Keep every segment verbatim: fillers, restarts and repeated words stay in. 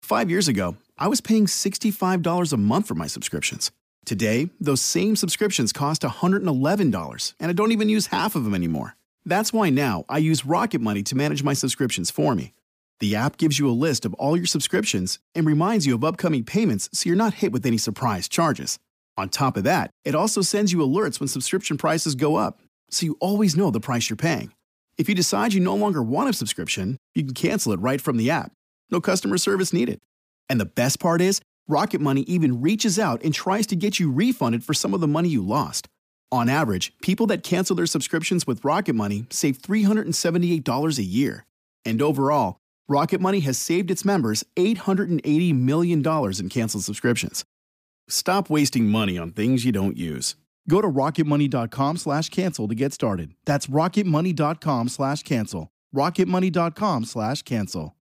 Five years ago, I was paying sixty-five dollars a month for my subscriptions. Today, those same subscriptions cost one hundred eleven dollars, and I don't even use half of them anymore. That's why now I use Rocket Money to manage my subscriptions for me. The app gives you a list of all your subscriptions and reminds you of upcoming payments so you're not hit with any surprise charges. On top of that, it also sends you alerts when subscription prices go up, so you always know the price you're paying. If you decide you no longer want a subscription, you can cancel it right from the app. No customer service needed. And the best part is, Rocket Money even reaches out and tries to get you refunded for some of the money you lost. On average, people that cancel their subscriptions with Rocket Money save three hundred seventy-eight dollars a year. And overall, Rocket Money has saved its members eight hundred eighty million dollars in canceled subscriptions. Stop wasting money on things you don't use. Go to rocketmoney.com slash cancel to get started. That's rocketmoney.com slash cancel. rocketmoney.com slash cancel.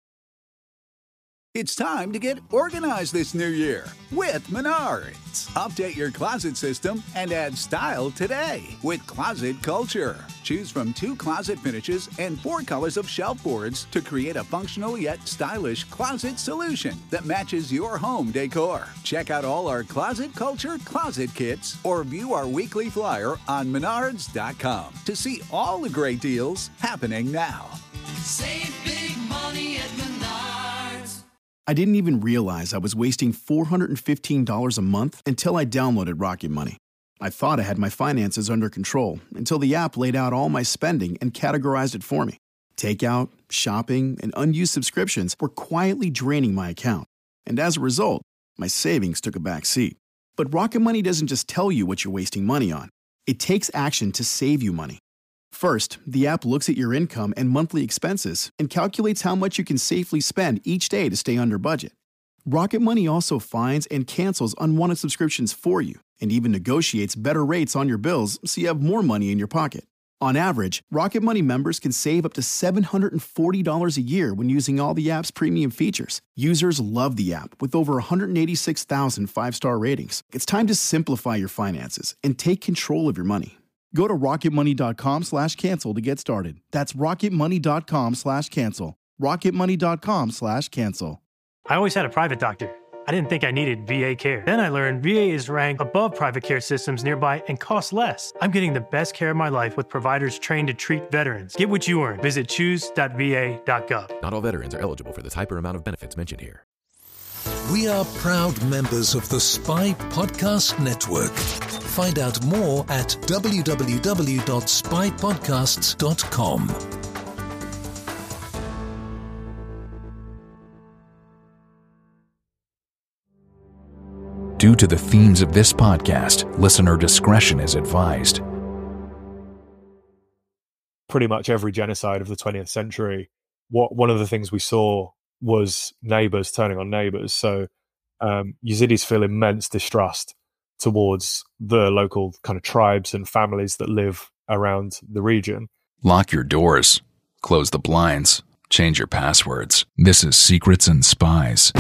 It's time to get organized this new year with Menards. Update your closet system and add style today with Closet Culture. Choose from two closet finishes and four colors of shelf boards to create a functional yet stylish closet solution that matches your home decor. Check out all our Closet Culture closet kits or view our weekly flyer on menards dot com to see all the great deals happening now. Save big money at Menards. I didn't even realize I was wasting four hundred fifteen dollars a month until I downloaded Rocket Money. I thought I had my finances under control until the app laid out all my spending and categorized it for me. Takeout, shopping, and unused subscriptions were quietly draining my account. And as a result, my savings took a back seat. But Rocket Money doesn't just tell you what you're wasting money on. It takes action to save you money. First, the app looks at your income and monthly expenses and calculates how much you can safely spend each day to stay under budget. Rocket Money also finds and cancels unwanted subscriptions for you and even negotiates better rates on your bills so you have more money in your pocket. On average, Rocket Money members can save up to seven hundred forty dollars a year when using all the app's premium features. Users love the app with over one hundred eighty-six thousand five-star ratings. It's time to simplify your finances and take control of your money. Go to rocketmoney.com slash cancel to get started. That's rocketmoney.com slash cancel. rocketmoney.com slash cancel. I always had a private doctor. I didn't think I needed V A care. Then I learned V A is ranked above private care systems nearby and costs less. I'm getting the best care of my life with providers trained to treat veterans. Get what you earn. Visit choose dot v a dot gov. Not all veterans are eligible for the type or amount of benefits mentioned here. We are proud members of the Spy Podcast Network. Find out more at w w w dot spy podcasts dot com. Due to the themes of this podcast, listener discretion is advised. Pretty much every genocide of the twentieth century, what one of the things we saw was neighbors turning on neighbors. So um, Yazidis feel immense distrust towards the local kind of tribes and families that live around the region. Lock your doors, close the blinds, change your passwords. This is Secrets and Spies.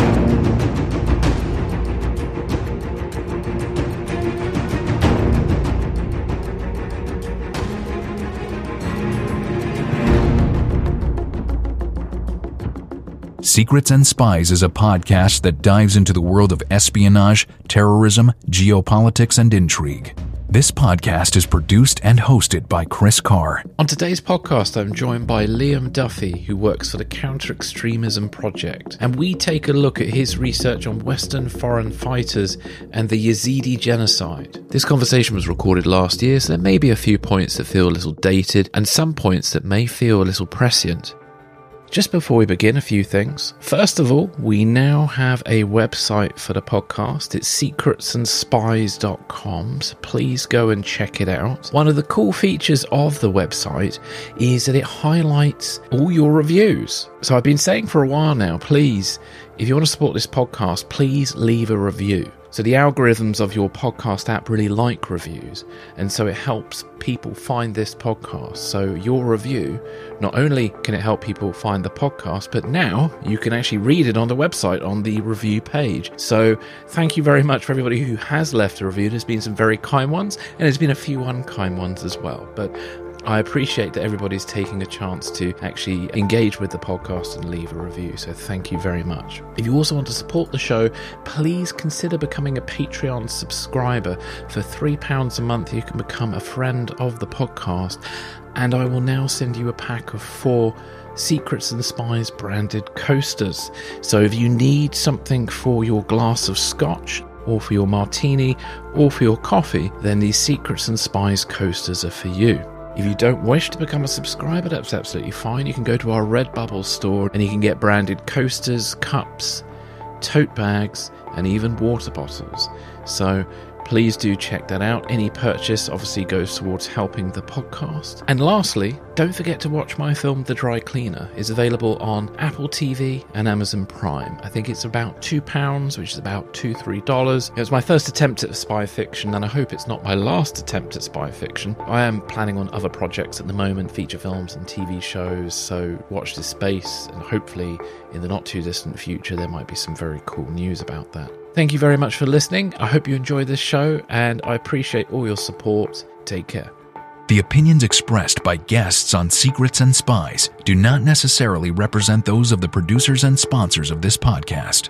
Secrets and Spies is a podcast that dives into the world of espionage, terrorism, geopolitics, and intrigue. This podcast is produced and hosted by Chris Carr. On today's podcast, I'm joined by Liam Duffy, who works for the Counter-Extremism Project, and we take a look at his research on Western foreign fighters and the Yazidi genocide. This conversation was recorded last year, so there may be a few points that feel a little dated, and some points that may feel a little prescient. Just before we begin, a few things. First of all, we now have a website for the podcast. It's secrets and spies dot com, so please go and check it out. One of the cool features of the website is that it highlights all your reviews. So I've been saying for a while now, please, if you want to support this podcast, please leave a review. So the algorithms of your podcast app really like reviews, and so it helps people find this podcast. So your review, not only can it help people find the podcast, but now you can actually read it on the website on the review page. So thank you very much for everybody who has left a review. There's been some very kind ones, and there's been a few unkind ones as well. But I appreciate that everybody's taking a chance to actually engage with the podcast and leave a review, so thank you very much. If you also want to support the show, please consider becoming a Patreon subscriber. For three pounds a month, you can become a friend of the podcast, and I will now send you a pack of four Secrets and Spies branded coasters. So if you need something for your glass of scotch, or for your martini, or for your coffee, then these Secrets and Spies coasters are for you. If you don't wish to become a subscriber, that's absolutely fine. You can go to our Redbubble store and you can get branded coasters, cups, tote bags, and even water bottles. So please do check that out. Any purchase obviously goes towards helping the podcast. And lastly, don't forget to watch my film The Dry Cleaner. It's available on Apple T V and Amazon Prime. I think it's about two pounds, which is about two, three dollars. It was my first attempt at spy fiction, and I hope it's not my last attempt at spy fiction. I am planning on other projects at the moment, feature films and T V shows, so watch this space, and hopefully in the not too distant future there might be some very cool news about that. Thank you very much for listening. I hope you enjoy this show, and I appreciate all your support. Take care. The opinions expressed by guests on Secrets and Spies do not necessarily represent those of the producers and sponsors of this podcast.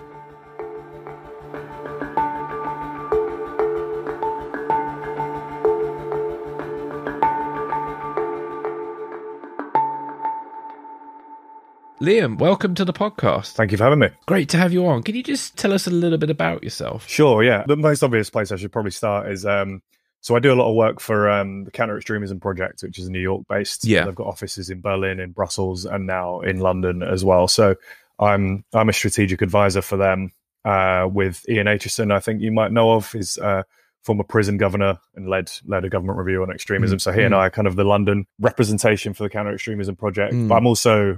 Liam, welcome to the podcast. Thank you for having me. Great to have you on. Can you just tell us a little bit about yourself? Sure, yeah. The most obvious place I should probably start is, um, so I do a lot of work for um, the Counter-Extremism Project, which is New York-based. Yeah. They've got offices in Berlin, in Brussels, and now in London as well. So I'm I'm a strategic advisor for them uh, with Ian Aitchison, I think you might know of. He's uh, former prison governor and led led a government review on extremism. Mm. So he mm. and I are kind of the London representation for the Counter-Extremism Project. Mm. But I'm also...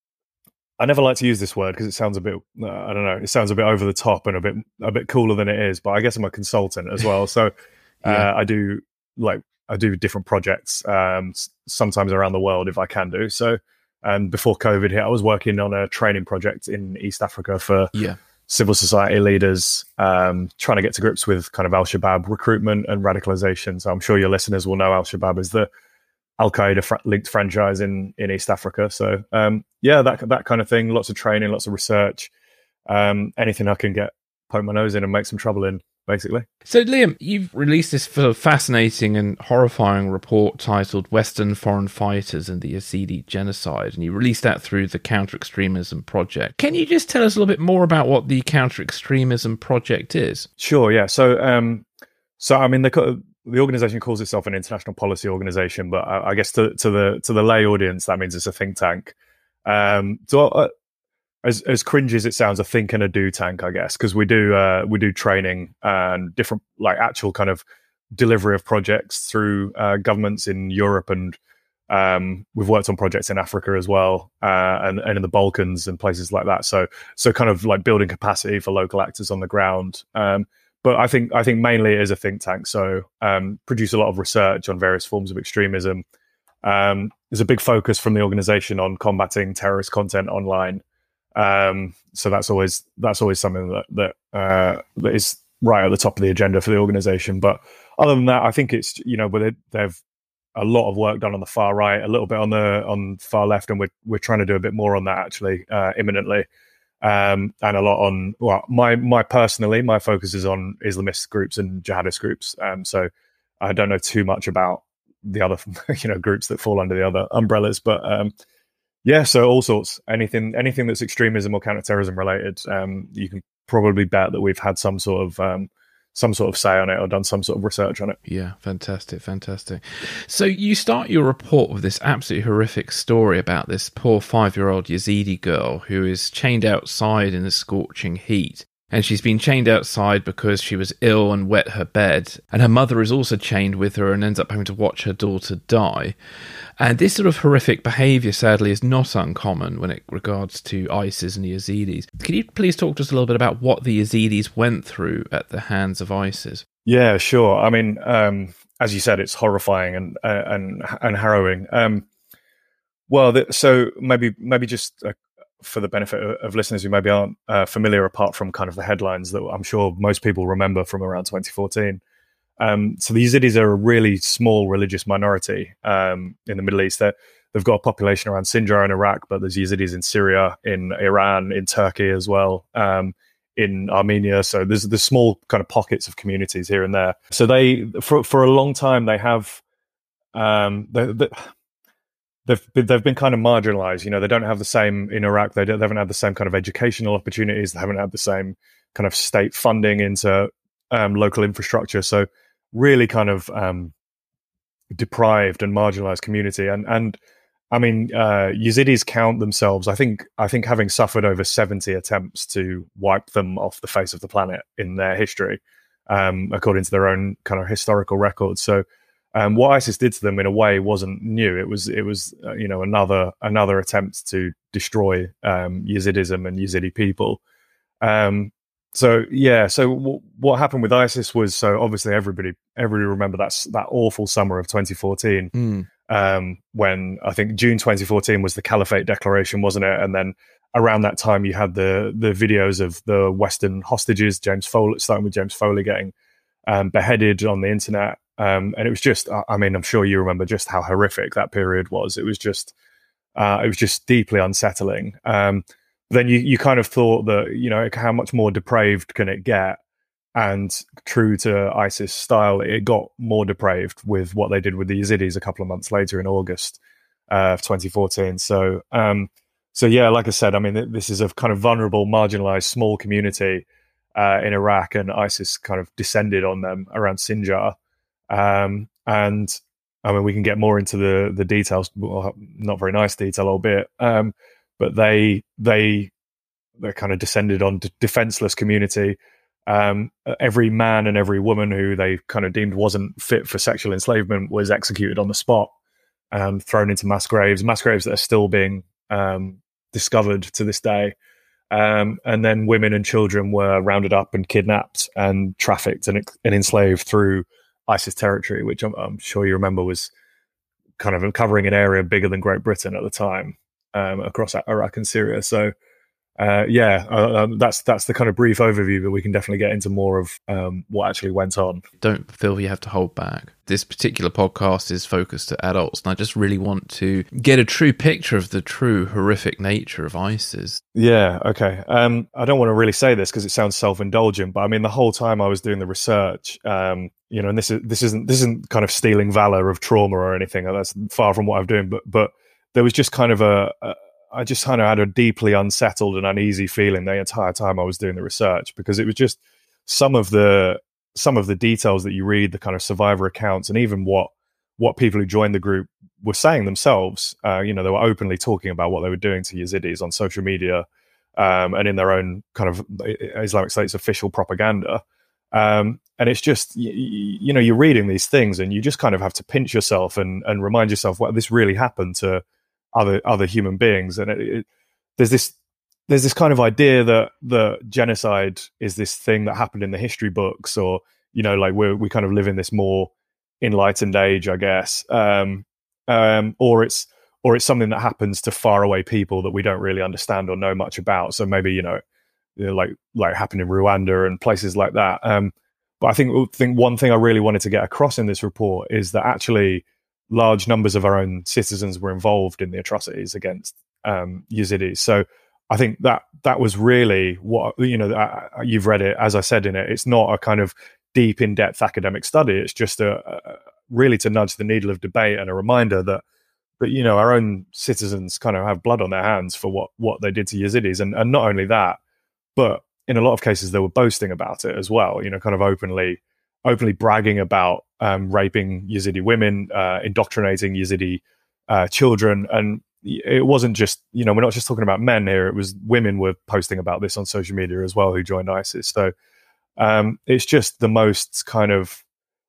I never like to use this word because it sounds a bit, uh, I don't know, it sounds a bit over the top and a bit a bit cooler than it is. But I guess I'm a consultant as well. So yeah. uh, I do like, I do different projects, um, sometimes around the world if I can do. So um, before COVID hit, I was working on a training project in East Africa for yeah. civil society leaders, um, trying to get to grips with kind of Al-Shabaab recruitment and radicalization. So I'm sure your listeners will know Al-Shabaab is the Al-Qaeda fr- linked franchise in, in East Africa. So um, yeah, that that kind of thing. Lots of training, lots of research. Um, anything I can get, poke my nose in and make some trouble in, basically. So Liam, you've released this fascinating and horrifying report titled Western Foreign Fighters and the Yazidi Genocide, and you released that through the Counter-Extremism Project. Can you just tell us a little bit more about what the Counter-Extremism Project is? Sure, yeah. So, um, so I mean, the the organization calls itself an international policy organization, but I, I guess to, to the to the lay audience, that means it's a think tank. Um, so, uh, as as cringy as it sounds, a think and a do tank, I guess, because we do uh, we do training and different, like, actual kind of delivery of projects through uh, governments in Europe, and um, we've worked on projects in Africa as well, uh, and and in the Balkans and places like that. So so kind of like building capacity for local actors on the ground. Um, But I think I think mainly it is a think tank. So um, produce a lot of research on various forms of extremism. Um, there's a big focus from the organization on combating terrorist content online. Um, so that's always that's always something that that, uh, that is right at the top of the agenda for the organization. But other than that, I think it's, you know, with it, they've a lot of work done on the far right, a little bit on the on far left, and we're we're trying to do a bit more on that actually uh, imminently. Um, and a lot on, well, my my personally, my focus is on Islamist groups and jihadist groups. Um, so I don't know too much about the other, you know, groups that fall under the other umbrellas. But um, yeah, so all sorts, anything anything that's extremism or counterterrorism related, um, you can probably bet that we've had some sort of um, some sort of say on it or done some sort of research on it. Yeah, fantastic, fantastic. So you start your report with this absolutely horrific story about this poor five-year-old Yazidi girl who is chained outside in the scorching heat. And she's been chained outside because she was ill and wet her bed. And her mother is also chained with her and ends up having to watch her daughter die. And this sort of horrific behaviour, sadly, is not uncommon when it regards to ISIS and the Yazidis. Can you please talk to us a little bit about what the Yazidis went through at the hands of ISIS? Yeah, sure. I mean, um, as you said, it's horrifying and uh, and and harrowing. Um, well, the, so maybe maybe just a for the benefit of listeners who maybe aren't uh, familiar, apart from kind of the headlines that I'm sure most people remember from around twenty fourteen. Um, so the Yazidis are a really small religious minority um, in the Middle East. They're, they've got a population around Sinjar in Iraq, but there's Yazidis in Syria, in Iran, in Turkey as well, um, in Armenia. So there's there's small kind of pockets of communities here and there. So they, for for a long time, they have, um, they, they, they've been, they've been kind of marginalized. You know, they don't have the same in Iraq. They, don't, they haven't had the same kind of educational opportunities. They haven't had the same kind of state funding into um, local infrastructure. So really kind of um, deprived and marginalized community. And and I mean, uh, Yazidis count themselves, I think, I think having suffered over seventy attempts to wipe them off the face of the planet in their history, um, according to their own kind of historical records. So um, what ISIS did to them in a way wasn't new. It was, it was, uh, you know, another another attempt to destroy um, Yazidism and Yazidi people. Um, so yeah, so w- what happened with ISIS was, so obviously everybody everybody remember that that awful summer of twenty fourteen. Mm. Um, when I think June twenty fourteen was the Caliphate Declaration, wasn't it? And then around that time, you had the the videos of the Western hostages, James Foley, starting with James Foley getting um, beheaded on the internet. Um, and it was just, I mean, I'm sure you remember just how horrific that period was. It was just, uh, it was just deeply unsettling. Um, then you, you kind of thought that, you know, how much more depraved can it get? And true to ISIS style, it got more depraved with what they did with the Yazidis a couple of months later in August uh, of twenty fourteen. So, um, so yeah, like I said, I mean, this is a kind of vulnerable, marginalized, small community uh, in Iraq, and ISIS kind of descended on them around Sinjar. Um, and I mean, we can get more into the the details, well, not very nice detail, albeit, um, but they they they kind of descended on d- defenseless community. Um, every man and every woman who they kind of deemed wasn't fit for sexual enslavement was executed on the spot, um, thrown into mass graves, mass graves that are still being um, discovered to this day. Um, and then women and children were rounded up and kidnapped and trafficked and, and enslaved through ISIS territory, which I'm, I'm sure you remember was kind of covering an area bigger than Great Britain at the time, um, across Iraq and Syria. So, Uh, yeah, uh, um, that's that's the kind of brief overview, but we can definitely get into more of um, what actually went on. Don't feel you have to hold back. This particular podcast is focused at adults, and I just really want to get a true picture of the true horrific nature of ISIS. Yeah, okay. Um, I don't want to really say this because it sounds self-indulgent, but I mean, the whole time I was doing the research, um, you know, and this is this isn't this isn't kind of stealing valor of trauma or anything. That's far from what I'm doing, but but there was just kind of a, a I just kind of had a deeply unsettled and uneasy feeling the entire time I was doing the research, because it was just some of the some of the details that you read, the kind of survivor accounts, and even what what people who joined the group were saying themselves. Uh, you know, they were openly talking about what they were doing to Yazidis on social media um, and in their own kind of Islamic State's official propaganda. Um, and it's just, you, you know, you're reading these things and you just kind of have to pinch yourself and, and remind yourself, well, this really happened to other other human beings. And it, it, there's this there's this kind of idea that the genocide is this thing that happened in the history books, or, you know, like we we kind of live in this more enlightened age, I guess, um, um, or it's or it's something that happens to faraway people that we don't really understand or know much about. So maybe, you know, you know like like happened in Rwanda and places like that. Um, but I think think one thing I really wanted to get across in this report is that actually large numbers of our own citizens were involved in the atrocities against um, Yazidis. So I think that that was really what, you know, uh, you've read it, as I said in it, it's not a kind of deep, in-depth academic study. It's just a, a really to nudge the needle of debate and a reminder that, that, you know, our own citizens kind of have blood on their hands for what, what they did to Yazidis. And, and not only that, but in a lot of cases, they were boasting about it as well, you know, kind of openly openly bragging about um, raping Yazidi women, uh, indoctrinating Yazidi uh, children. And it wasn't just, you know, we're not just talking about men here. It was women were posting about this on social media as well who joined ISIS. So um, it's just the most kind of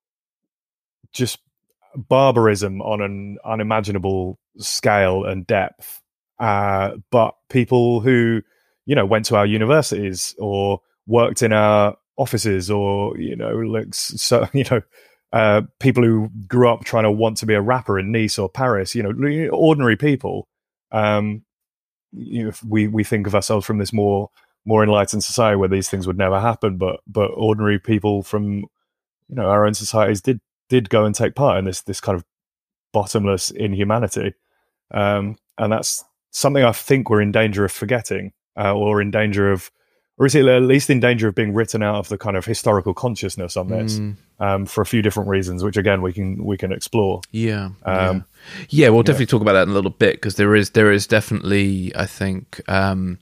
just barbarism on an unimaginable scale and depth. Uh, but people who, you know, went to our universities or worked in our offices, or, you know, like, so, you know, uh, people who grew up trying to want to be a rapper in Nice or Paris, you know, ordinary people. Um, you know, we we think of ourselves from this more more enlightened society where these things would never happen, but but ordinary people from, you know, our own societies did did go and take part in this this kind of bottomless inhumanity, um, and that's something I think we're in danger of forgetting, uh, or in danger of, or is it at least in danger of being written out of the kind of historical consciousness on this, mm. um, for a few different reasons, which again we can we can explore. Yeah, um, yeah. yeah we'll definitely yeah. talk about that in a little bit, because there is there is definitely, I think. Um,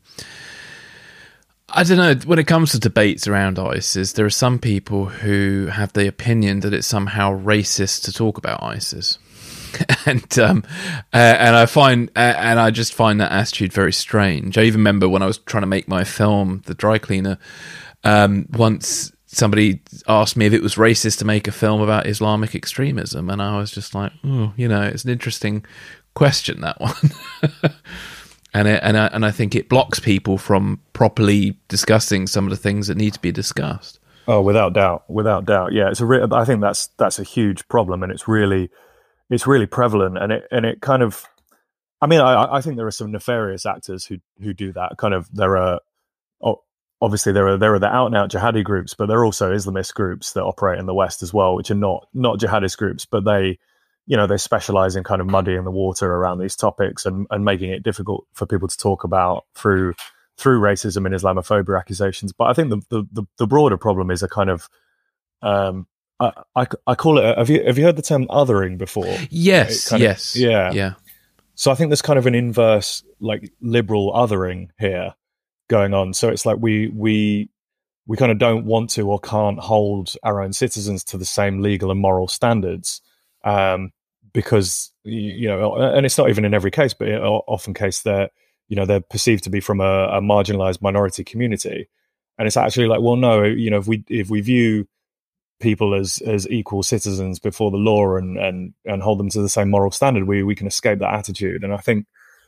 I don't know, when it comes to debates around ISIS, there are some people who have the opinion that it's somehow racist to talk about ISIS. and um, uh, and I find uh, and I just find that attitude very strange. I even remember when I was trying to make my film, The Dry Cleaner, um, once somebody asked me if it was racist to make a film about Islamic extremism, and I was just like, oh, you know, it's an interesting question, that one. And it, and I, and I think it blocks people from properly discussing some of the things that need to be discussed. Oh, without doubt, without doubt, yeah. It's a. Re- I think that's that's a huge problem, and it's really, it's really prevalent, and it and it kind of. I mean, I, I think there are some nefarious actors who who do that. Kind of, there are, obviously there are there are the out and out jihadi groups, but there are also Islamist groups that operate in the West as well, which are not not jihadist groups, but they. You know, they specialize in kind of muddying the water around these topics and, and making it difficult for people to talk about through through racism and Islamophobia accusations. But I think the the, the, the broader problem is a kind of um, I, I, I call it. A, have you have you heard the term othering before? Yes, yes, of, yeah, yeah. So I think there's kind of an inverse, like liberal othering here going on. So it's like we we we kind of don't want to or can't hold our own citizens to the same legal and moral standards. Um, because you know, and it's not even in every case, but often case they're, you know, they're perceived to be from a, a marginalized minority community, and it's actually like, well, no, you know, if we if we view people as as equal citizens before the law and and and hold them to the same moral standard, we we can escape that attitude. And I think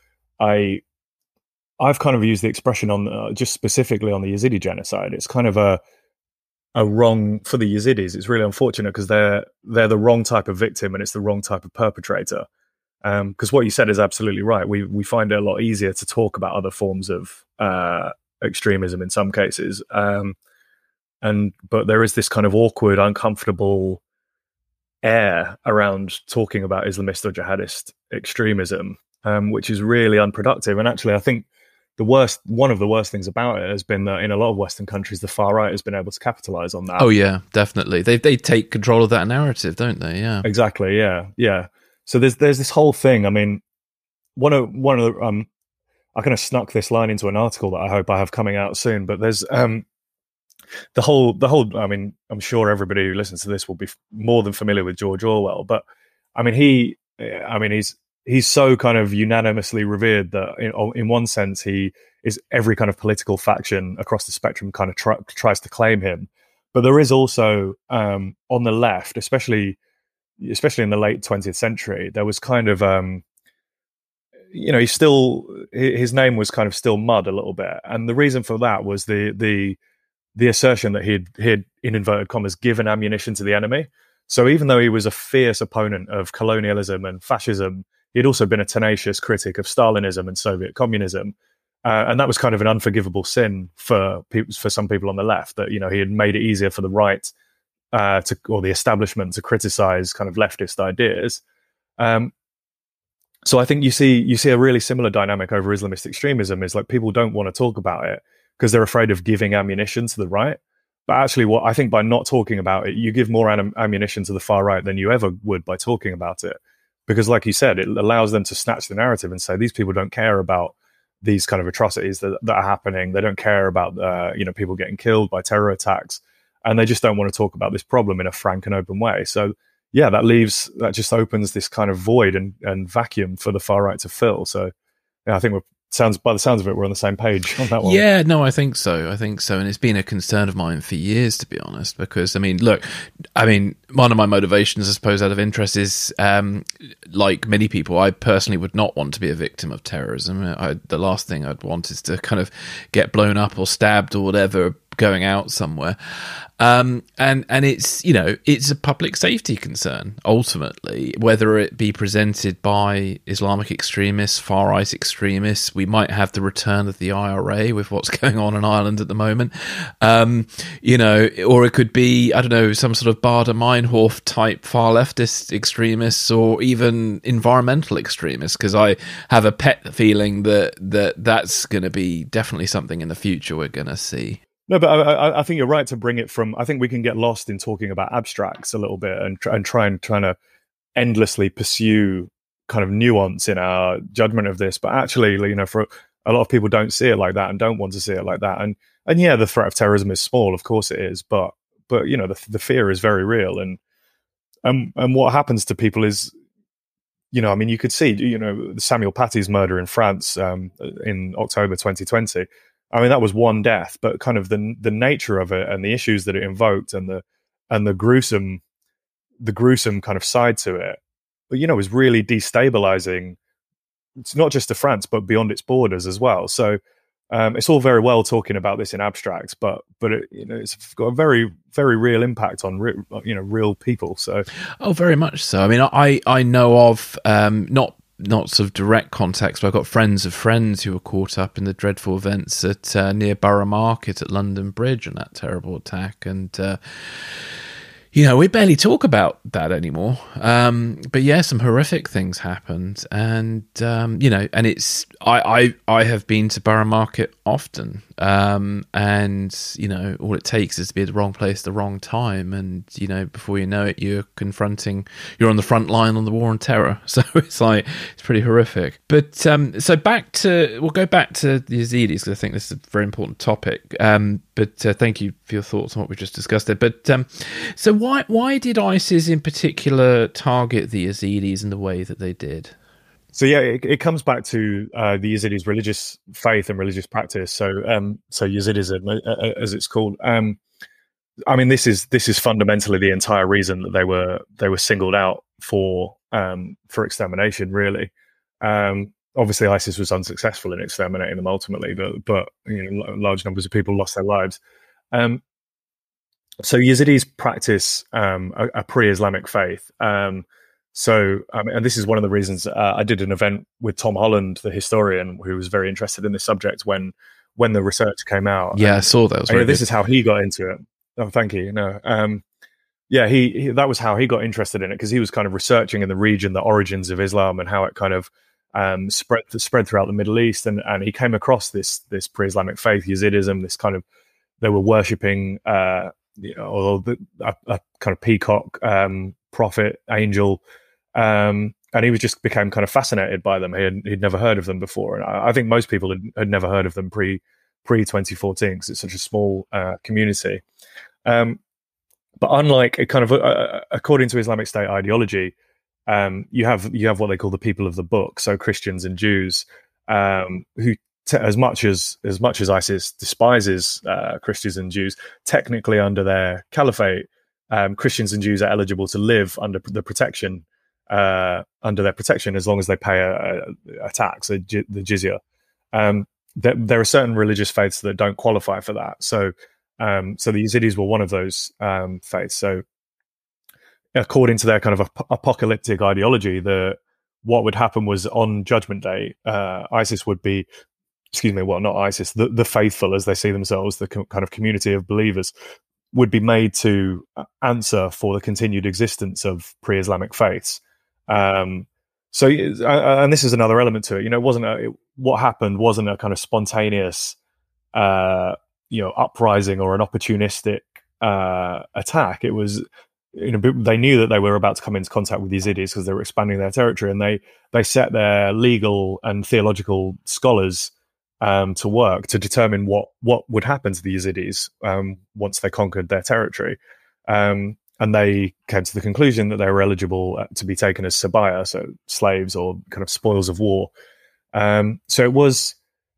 I I've kind of used the expression on uh, just specifically on the Yazidi genocide. It's kind of a a wrong for the Yazidis. It's really unfortunate because they're they're the wrong type of victim and it's the wrong type of perpetrator. Because um, what you said is absolutely right. We we find it a lot easier to talk about other forms of uh, extremism in some cases, um, and but there is this kind of awkward, uncomfortable air around talking about Islamist or jihadist extremism, um, which is really unproductive. And actually, I think. The worst, one of the worst things about it has been that in a lot of Western countries, the far right has been able to capitalize on that. Oh yeah, definitely. They they take control of that narrative, don't they? Yeah, exactly. Yeah, yeah. So there's there's this whole thing. I mean, one of one of the um, I kind of snuck this line into an article that I hope I have coming out soon. But there's um, the whole the whole. I mean, I'm sure everybody who listens to this will be f- more than familiar with George Orwell. But I mean, he, I mean, he's. He's so kind of unanimously revered that in, in one sense, he is every kind of political faction across the spectrum kind of try, tries to claim him. But there is also um, on the left, especially especially in the late twentieth century, there was kind of, um, you know, he still, his name was kind of still mud a little bit. And the reason for that was the the the assertion that he had, he had, in inverted commas, given ammunition to the enemy. So even though he was a fierce opponent of colonialism and fascism, he'd also been a tenacious critic of Stalinism and Soviet communism, uh, and that was kind of an unforgivable sin for people, for some people on the left. That, you know, he had made it easier for the right uh, to, or the establishment to criticize kind of leftist ideas. Um, so I think you see you see a really similar dynamic over Islamist extremism. Is like people don't want to talk about it because they're afraid of giving ammunition to the right. But actually, what I think by not talking about it, you give more am- ammunition to the far right than you ever would by talking about it. Because like you said, it allows them to snatch the narrative and say, these people don't care about these kind of atrocities that, that are happening. They don't care about, uh, you know, people getting killed by terror attacks. And they just don't want to talk about this problem in a frank and open way. So, yeah, that leaves, that just opens this kind of void and, and vacuum for the far right to fill. So, yeah, I think we're, sounds by the sounds of it, we're on the same page on that one. Yeah, no, I think so. I think so. And it's been a concern of mine for years, to be honest, because, I mean, look, I mean, one of my motivations, I suppose, out of interest is, um, like many people, I personally would not want to be a victim of terrorism. I, the last thing I'd want is to kind of get blown up or stabbed or whatever going out somewhere. Um, and, and it's, you know, it's a public safety concern, ultimately, whether it be presented by Islamic extremists, far-right extremists. We might have the return of the I R A with what's going on in Ireland at the moment, um, you know, or it could be, I don't know, some sort of Baader Meinhof type far leftist extremists, or even environmental extremists, because I have a pet feeling that, that that's going to be definitely something in the future we're going to see. No, but I, I think you're right to bring it from. I think we can get lost in talking about abstracts a little bit and and try and trying to endlessly pursue kind of nuance in our judgment of this. But actually, you know, for a lot of people, don't see it like that and don't want to see it like that. And and yeah, the threat of terrorism is small, of course it is, but but you know, the the fear is very real. And and and what happens to people is, you know, I mean, you could see, you know, Samuel Paty's murder in France um, in October twenty twenty. I mean, that was one death, but kind of the the nature of it and the issues that it invoked, and the and the gruesome, the gruesome kind of side to it, but you know, was really destabilizing. It's not just to France, but beyond its borders as well. So um, it's all very well talking about this in abstracts, but but it, you know, it's got a very very real impact on re- you know real people. So oh, very much so. I mean, I I know of um, not. not sort of direct contacts, but I've got friends of friends who were caught up in the dreadful events at uh, near Borough Market at London Bridge and that terrible attack. And, uh, you know, we barely talk about that anymore. Um, but yeah, some horrific things happened. And, um, you know, and it's, I, I, I have been to Borough Market often. Um, and, you know, all it takes is to be at the wrong place at the wrong time. And, you know, before you know it, you're confronting, you're on the front line on the war on terror. So it's like, it's pretty horrific. But, um, so back to, we'll go back to the Yazidis, because I think this is a very important topic. Um, but uh, thank you for your thoughts on what we just discussed there. But, um, so why, why did ISIS in particular target the Yazidis in the way that they did? So yeah, it, it comes back to uh, the Yazidis' religious faith and religious practice. So, um, so Yazidism, uh, as it's called. Um, I mean, this is this is fundamentally the entire reason that they were they were singled out for um, for extermination. Really, um, obviously, ISIS was unsuccessful in exterminating them ultimately, but but you know, large numbers of people lost their lives. Um, so Yazidis practice um, a, a pre-Islamic faith. Um, So, um, and this is one of the reasons uh, I did an event with Tom Holland, the historian, who was very interested in this subject when when the research came out. Yeah, and, I saw that. Was uh, very this good. is how he got into it. Oh, thank you. No, um, yeah, he, he that was how he got interested in it, because he was kind of researching in the region the origins of Islam and how it kind of um, spread spread throughout the Middle East, and and he came across this this pre-Islamic faith, Yazidism. This kind of, they were worshipping uh, you know, or the, a, a kind of peacock um, prophet angel. Um, and he was just became kind of fascinated by them. He had, he'd never heard of them before, and I, I think most people had, had never heard of them pre pre twenty fourteen, because it's such a small uh, community. Um, but unlike a kind of uh, according to Islamic State ideology, um, you have you have what they call the people of the book, so Christians and Jews, um, who t- as much as as much as ISIS despises uh, Christians and Jews, technically under their caliphate, um, Christians and Jews are eligible to live under the protection. Uh, under their protection, as long as they pay a, a, a tax, a, the jizya. Um, there, there are certain religious faiths that don't qualify for that. So, um, so the Yazidis were one of those um, faiths. So, according to their kind of ap- apocalyptic ideology, the what would happen was on Judgment Day, uh, ISIS would be, excuse me, well, not ISIS, the, the faithful, as they see themselves, the co- kind of community of believers, would be made to answer for the continued existence of pre-Islamic faiths. Um, so, uh, and this is another element to it. You know, it wasn't a, it, what happened wasn't a kind of spontaneous, uh, you know, uprising or an opportunistic uh, attack. It was, you know, they knew that they were about to come into contact with the Yazidis because they were expanding their territory, and they they set their legal and theological scholars um, to work to determine what what would happen to the Yazidis um, once they conquered their territory. Um, And they came to the conclusion that they were eligible to be taken as sabaya, so slaves or kind of spoils of war. Um, so it was,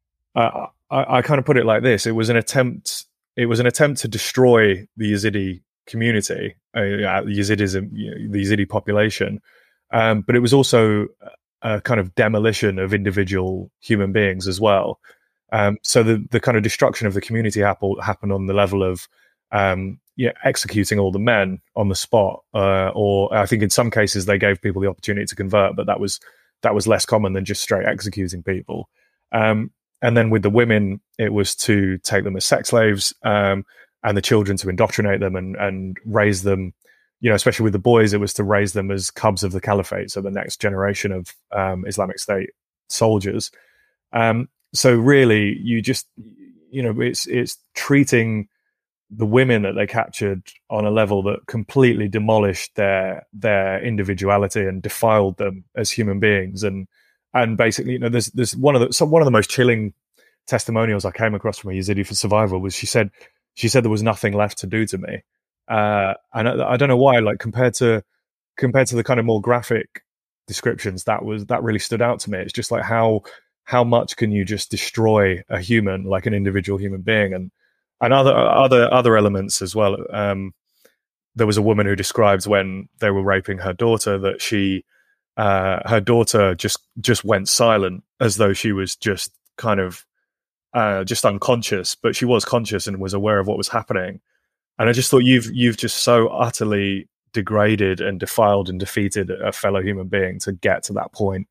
uh, I, I kind of put it like this: it was an attempt. It was an attempt to destroy the Yazidi community, uh, the Yazidism, you know, the Yazidi population. Um, but it was also a kind of demolition of individual human beings as well. Um, so the the kind of destruction of the community happened happened on the level of um, yeah, executing all the men on the spot, uh, or I think in some cases they gave people the opportunity to convert, but that was that was less common than just straight executing people. Um, and then with the women, it was to take them as sex slaves, um, and the children to indoctrinate them and and raise them. You know, especially with the boys, it was to raise them as cubs of the caliphate, so the next generation of um, Islamic State soldiers. Um, so really, you just, you know, it's it's treating the women that they captured on a level that completely demolished their their individuality and defiled them as human beings. And and basically, you know, there's there's one of the so one of the most chilling testimonials I came across from a Yazidi survivor was she said she said there was nothing left to do to me. Uh, and I, I don't know why, like compared to compared to the kind of more graphic descriptions, that was that really stood out to me. It's just like how how much can you just destroy a human, like an individual human being, and and other other other elements as well. Um, there was a woman who describes when they were raping her daughter that she uh, her daughter just just went silent as though she was just kind of uh, just unconscious, but she was conscious and was aware of what was happening. And I just thought you've you've just so utterly degraded and defiled and defeated a fellow human being to get to that point.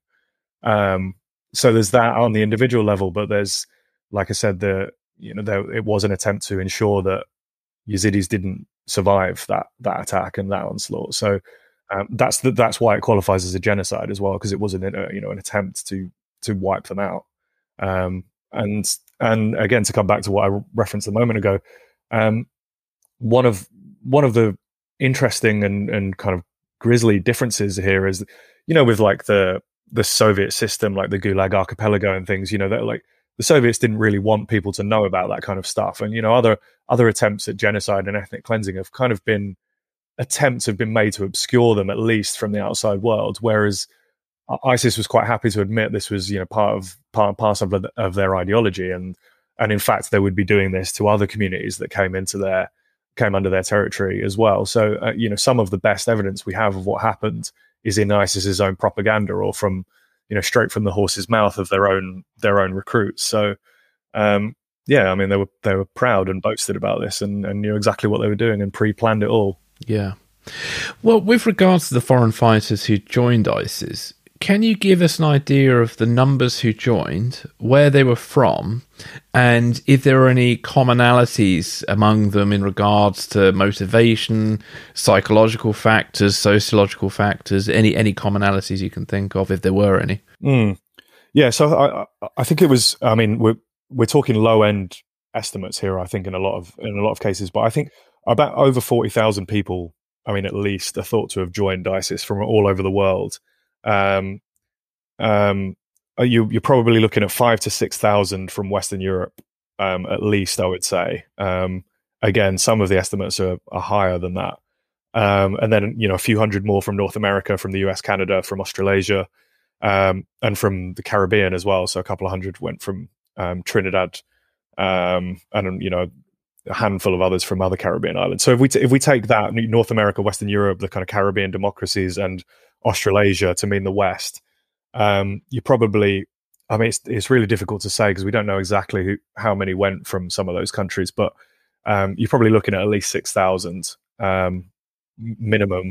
Um, so there's that on the individual level, but there's, like I said, the you know there it was an attempt to ensure that Yazidis didn't survive that that attack and that onslaught. So um, that's the, that's why it qualifies as a genocide as well, because it was an uh, you know an attempt to to wipe them out. Um, and and again, to come back to what I referenced a moment ago. Um, One of one of the interesting and, and kind of grisly differences here is, you know, with like the the Soviet system, like the Gulag Archipelago and things, you know, that like the Soviets didn't really want people to know about that kind of stuff. And, you know, other other attempts at genocide and ethnic cleansing have kind of been attempts have been made to obscure them, at least from the outside world. Whereas ISIS was quite happy to admit this was, you know, part of part and parcel of, of their ideology. And and in fact, they would be doing this to other communities that came into their came under their territory as well. So, uh, you know, some of the best evidence we have of what happened is in ISIS's own propaganda, or from, you know, straight from the horse's mouth of their own their own recruits. So, um, yeah, I mean, they were they were proud and boasted about this, and, and knew exactly what they were doing and pre-planned it all. Yeah. Well, with regards to the foreign fighters who joined ISIS, can you give us an idea of the numbers who joined, where they were from, and if there are any commonalities among them in regards to motivation, psychological factors, sociological factors, any any commonalities you can think of, if there were any? Mm. Yeah, so I I think it was. I mean, we're we're talking low end estimates here. I think in a lot of in a lot of cases, but I think about over forty thousand people. I mean, at least, are thought to have joined ISIS from all over the world. Um, um, you, you're probably looking at five to six thousand from Western Europe, um, at least, I would say. Um, again, some of the estimates are, are higher than that, um, and then you know a few hundred more from North America, from the U S, Canada, from Australasia, um, and from the Caribbean as well. So a couple of hundred went from um, Trinidad, um, and you know a handful of others from other Caribbean islands. So if we t- if we take that North America, Western Europe, the kind of Caribbean democracies, and Australasia to mean the West, um, you probably, I mean, it's, it's really difficult to say because we don't know exactly who, how many went from some of those countries, but um, you're probably looking at at least six thousand um, minimum.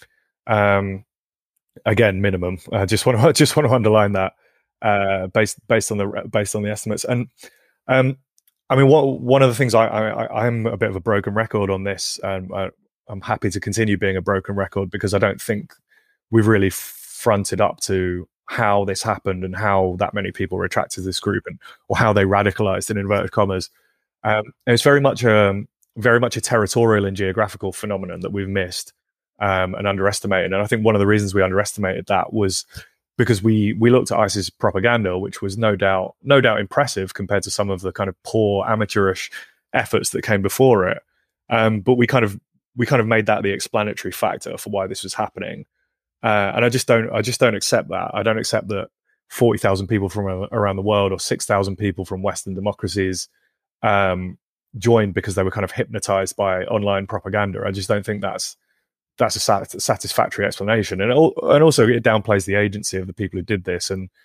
Um, again, minimum. I just want to just want to underline that uh, based based on the based on the estimates. And um, I mean, what one of the things I, I I'm a bit of a broken record on this, and I, I'm happy to continue being a broken record because I don't think we've really fronted up to how this happened and how that many people were attracted to this group, and or how they radicalized, in inverted commas. Um, it's very much a very much a territorial and geographical phenomenon that we've missed um, and underestimated. And I think one of the reasons we underestimated that was because we we looked at ISIS propaganda, which was no doubt no doubt impressive compared to some of the kind of poor amateurish efforts that came before it. Um, but we kind of we kind of made that the explanatory factor for why this was happening. Uh, and I just don't, I just don't accept that. I don't accept that forty thousand people from around the world, or six thousand people from Western democracies, um, joined because they were kind of hypnotized by online propaganda. I just don't think that's that's a sat- satisfactory explanation. And and also it downplays the agency of the people who did this. And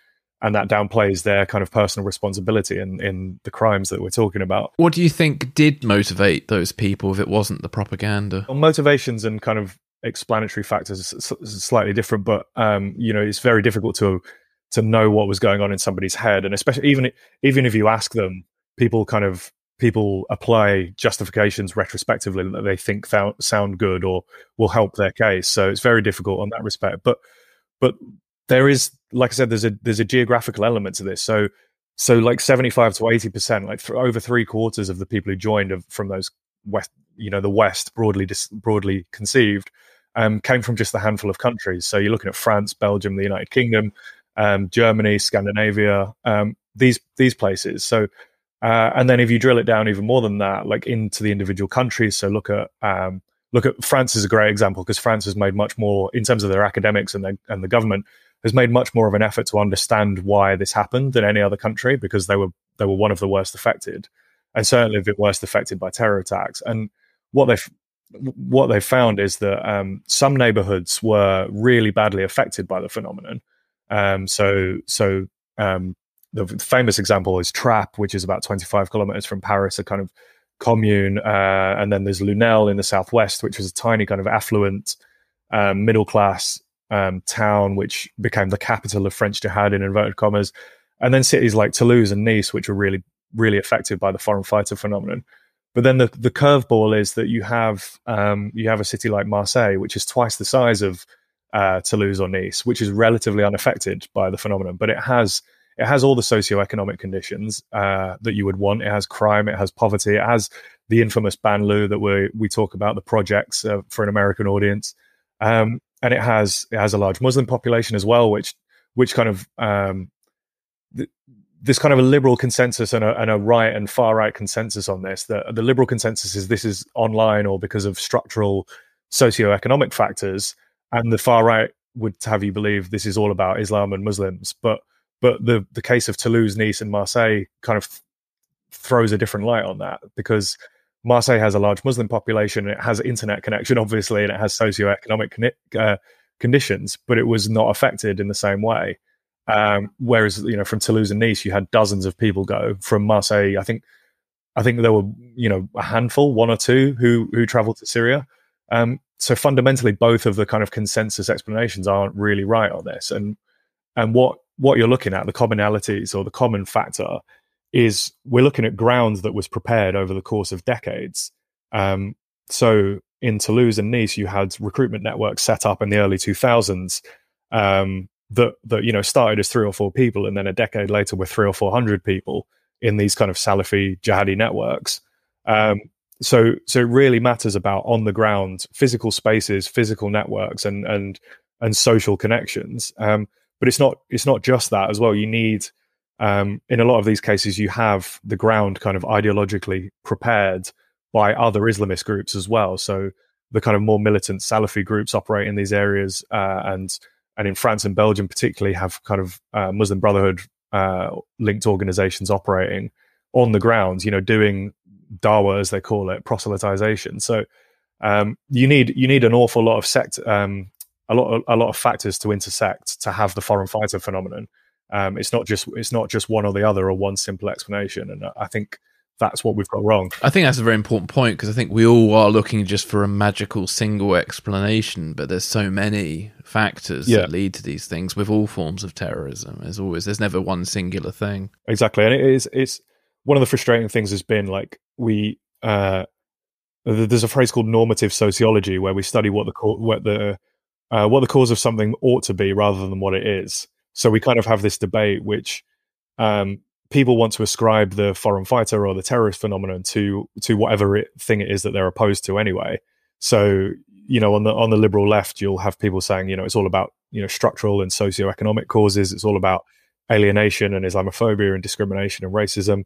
and that downplays their kind of personal responsibility in, in the crimes that we're talking about. What do you think did motivate those people if it wasn't the propaganda? Well, motivations and kind of explanatory factors is slightly different, but um, you know, it's very difficult to to know what was going on in somebody's head, and especially even even if you ask them, people kind of people apply justifications retrospectively that they think th- sound good or will help their case. So it's very difficult on that respect. But but there is, like I said, there's a there's a geographical element to this. So so like seventy-five to eighty percent, like th- over three quarters of the people who joined of, from those west, you know, the West broadly dis- broadly conceived, um, came from just a handful of countries. So you're looking at France, Belgium, the United Kingdom, um, Germany, Scandinavia, um, these these places. So uh, and then if you drill it down even more than that, like into the individual countries. So look at um, look at France is a great example, because France has made much more in terms of their academics and their, and the government has made much more of an effort to understand why this happened than any other country, because they were they were one of the worst affected, and certainly the worst affected by terror attacks. And what they what they found is that um, some neighborhoods were really badly affected by the phenomenon. Um, so so um, the famous example is Trappes, which is about twenty-five kilometers from Paris, a kind of commune, uh, and then there's Lunel in the southwest, which was a tiny kind of affluent um, middle class Um, town, which became the capital of French jihad in inverted commas, and then cities like Toulouse and Nice, which were really, really affected by the foreign fighter phenomenon. But then the the curveball is that you have um, you have a city like Marseille, which is twice the size of uh, Toulouse or Nice, which is relatively unaffected by the phenomenon, but it has it has all the socioeconomic conditions uh, that you would want. It has crime, it has poverty, it has the infamous Banlieue that we we talk about, the projects uh, for an American audience. Um, And it has it has a large Muslim population as well, which which kind of um, th- this kind of a liberal consensus and a, and a right and far right consensus on this. The, the liberal consensus is this is online or because of structural socioeconomic factors, and the far right would have you believe this is all about Islam and Muslims. But but the the case of Toulouse, Nice, and Marseille kind of th- throws a different light on that, because Marseille has a large Muslim population, it has internet connection, obviously, and it has socioeconomic con- uh, conditions, but it was not affected in the same way. Um, whereas, you know, from Toulouse and Nice, you had dozens of people go. From Marseille, I think, I think there were, you know, a handful, one or two, who who traveled to Syria. Um, so fundamentally, both of the kind of consensus explanations aren't really right on this. And and what what you're looking at, the commonalities or the common factor, is we're looking at ground that was prepared over the course of decades. Um, so in Toulouse and Nice, you had recruitment networks set up in the early two thousands um, that, that, you know, started as three or four people, and then a decade later were three or four hundred people in these kind of Salafi jihadi networks. Um, so, so it really matters about on the ground, physical spaces, physical networks, and and and social connections. Um, but it's not it's not just that as well. You need Um, in a lot of these cases, you have the ground kind of ideologically prepared by other Islamist groups as well. So the kind of more militant Salafi groups operate in these areas, uh, and and in France and Belgium particularly have kind of uh, Muslim Brotherhood uh, linked organizations operating on the ground, you know, doing dawa, as they call it, proselytization. So um, you need you need an awful lot of sect, um, a lot a lot of factors to intersect to have the foreign fighter phenomenon. Um, it's not just it's not just one or the other or one simple explanation, and I think that's what we've got wrong. I think that's a very important point, because I think we all are looking just for a magical single explanation, but there's so many factors yeah. that lead to these things with all forms of terrorism. There's always there's never one singular thing. Exactly, and it is it's one of the frustrating things has been like we uh, there's a phrase called normative sociology where we study what the what the uh, what the cause of something ought to be rather than what it is. So we kind of have this debate, which um, people want to ascribe the foreign fighter or the terrorist phenomenon to to whatever it, thing it is that they're opposed to anyway. So, you know, on the on the liberal left, you'll have people saying, you know, it's all about, you know, structural and socioeconomic causes. It's all about alienation and Islamophobia and discrimination and racism.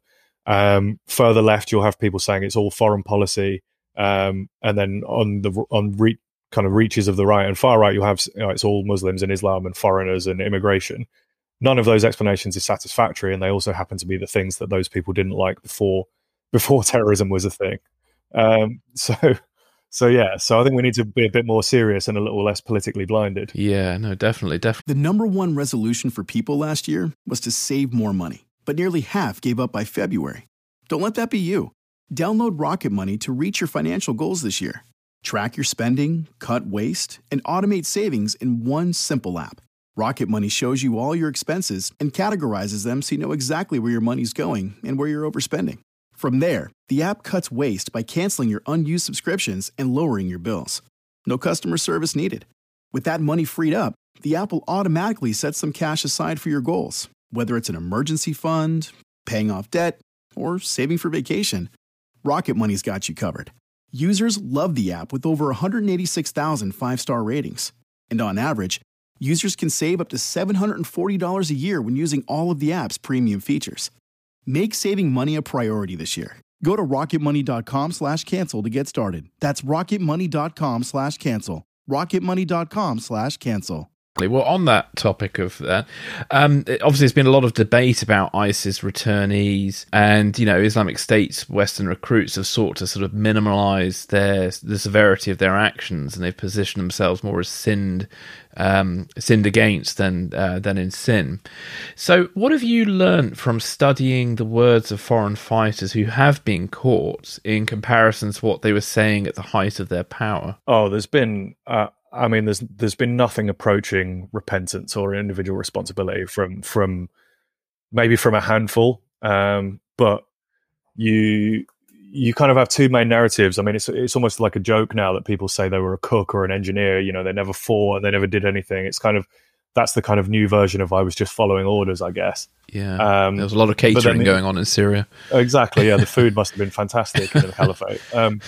Um, further left, you'll have people saying it's all foreign policy. Um, and then on the on re- kind of reaches of the right and far right, you have, you know, it's all Muslims and Islam and foreigners and immigration. None of those explanations is satisfactory, and they also happen to be the things that those people didn't like before before terrorism was a thing. Um, so So yeah, so I think we need to be a bit more serious and a little less politically blinded. Yeah, no, definitely, definitely. The number one resolution for people last year was to save more money, but nearly half gave up by February. Don't let that be you. Download Rocket Money to reach your financial goals this year. Track your spending, cut waste, and automate savings in one simple app. Rocket Money shows you all your expenses and categorizes them so you know exactly where your money's going and where you're overspending. From there, the app cuts waste by canceling your unused subscriptions and lowering your bills. No customer service needed. With that money freed up, the app will automatically set some cash aside for your goals, whether it's an emergency fund, paying off debt, or saving for vacation. Rocket Money's got you covered. Users love the app with over one hundred eighty-six thousand five-star ratings. And on average, users can save up to seven hundred forty dollars a year when using all of the app's premium features. Make saving money a priority this year. Go to rocketmoney.com slash cancel to get started. That's rocketmoney.com slash cancel. rocketmoney.com slash cancel. Well, on that topic of that, um, obviously there's been a lot of debate about ISIS returnees, and you know, Islamic State's Western recruits have sought to sort of minimise their the severity of their actions, and they've positioned themselves more as sinned, um, sinned against than uh, than in sin. So, what have you learnt from studying the words of foreign fighters who have been caught in comparison to what they were saying at the height of their power? Oh, there's been. Uh... I mean, there's there's been nothing approaching repentance or individual responsibility from from maybe from a handful, um, but you you kind of have two main narratives. I mean, it's it's almost like a joke now that people say they were a cook or an engineer. You know, they never fought and they never did anything. It's kind of that's the kind of new version of I was just following orders, I guess. Yeah, um, there was a lot of catering the, going on in Syria. Exactly. Yeah, the food must have been fantastic in the caliphate. Um,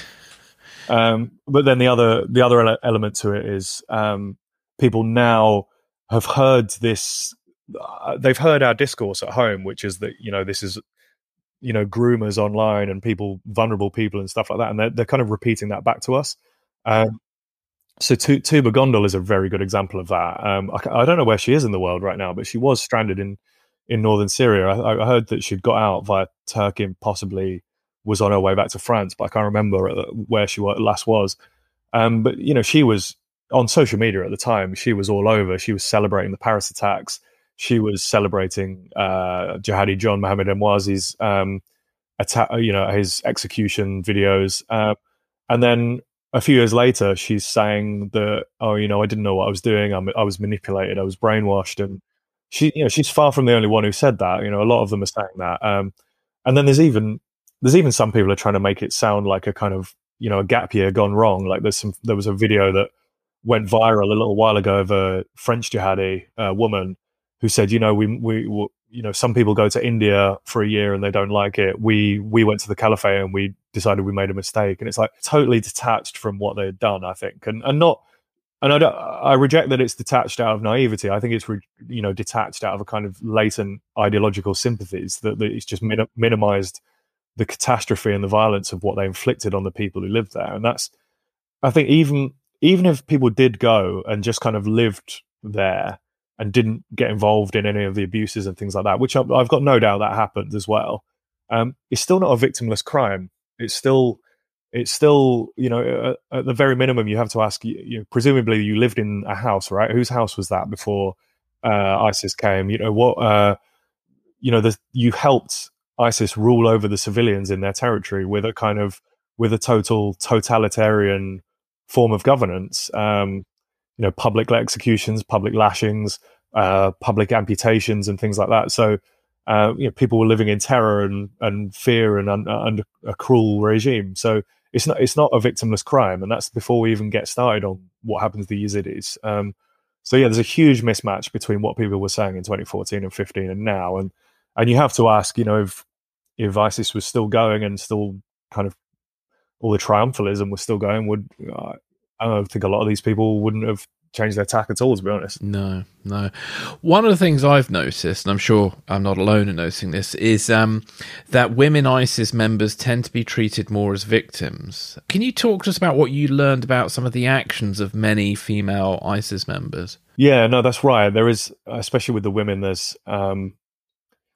Um, but then the other the other ele- element to it is um, people now have heard this. Uh, they've heard our discourse at home, which is that you know this is you know groomers online and people, vulnerable people and stuff like that, and they're they're kind of repeating that back to us. Um, so tu- Tuba Gondal is a very good example of that. Um, I, I don't know where she is in the world right now, but she was stranded in in northern Syria. I, I heard that she'd got out via Turkey and possibly was on her way back to France, but I can't remember where she last was. Um, but, you know, she was on social media at the time. She was all over. She was celebrating the Paris attacks. She was celebrating uh, Jihadi John Mohammed Emwazi's, um, attack, you know, his execution videos. Uh, and then a few years later, she's saying that, oh, you know, I didn't know what I was doing. I'm, I was manipulated. I was brainwashed. And she, you know, she's far from the only one who said that. You know, a lot of them are saying that. Um, and then there's even There's even some people are trying to make it sound like a kind of, you know, a gap year gone wrong. Like there's some, there was a video that went viral a little while ago of a French jihadi uh, woman who said, you know, we, we, you know, some people go to India for a year and they don't like it. We, we went to the caliphate and we decided we made a mistake. And it's like totally detached from what they had done, I think. And, and not, and I don't, I reject that it's detached out of naivety. I think it's, re, you know, detached out of a kind of latent ideological sympathies that, that it's just min- minimized the catastrophe and the violence of what they inflicted on the people who lived there. And that's, I think even, even if people did go and just kind of lived there and didn't get involved in any of the abuses and things like that, which I've got no doubt that happened as well, um, it's still not a victimless crime. It's still, it's still, you know, at, at the very minimum, you have to ask, you, you know, presumably you lived in a house, right? Whose house was that before uh, ISIS came? You know, what, uh, you know, the, you helped ISIS rule over the civilians in their territory with a kind of with a total totalitarian form of governance. Um, you know, public executions, public lashings, uh, public amputations, and things like that. So, uh, you know, people were living in terror and, and fear and un, under a cruel regime. So it's not it's not a victimless crime, and that's before we even get started on what happens to the Yazidis. Um, so yeah, there's a huge mismatch between what people were saying in twenty fourteen and fifteen and now, and and you have to ask, you know, if if ISIS was still going and still kind of all the triumphalism was still going, would uh, I don't think a lot of these people wouldn't have changed their tack at all, to be honest. No, no. One of the things I've noticed, and I'm sure I'm not alone in noticing this, is um, that women ISIS members tend to be treated more as victims. Can you talk to us about what you learned about some of the actions of many female ISIS members? Yeah, no, that's right. There is, especially with the women, there's, um,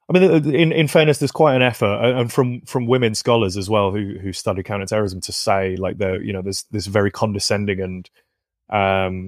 I mean, in, in fairness, there's quite an effort, and from, from women scholars as well who who study counterterrorism, to say like the you know there's this very condescending and um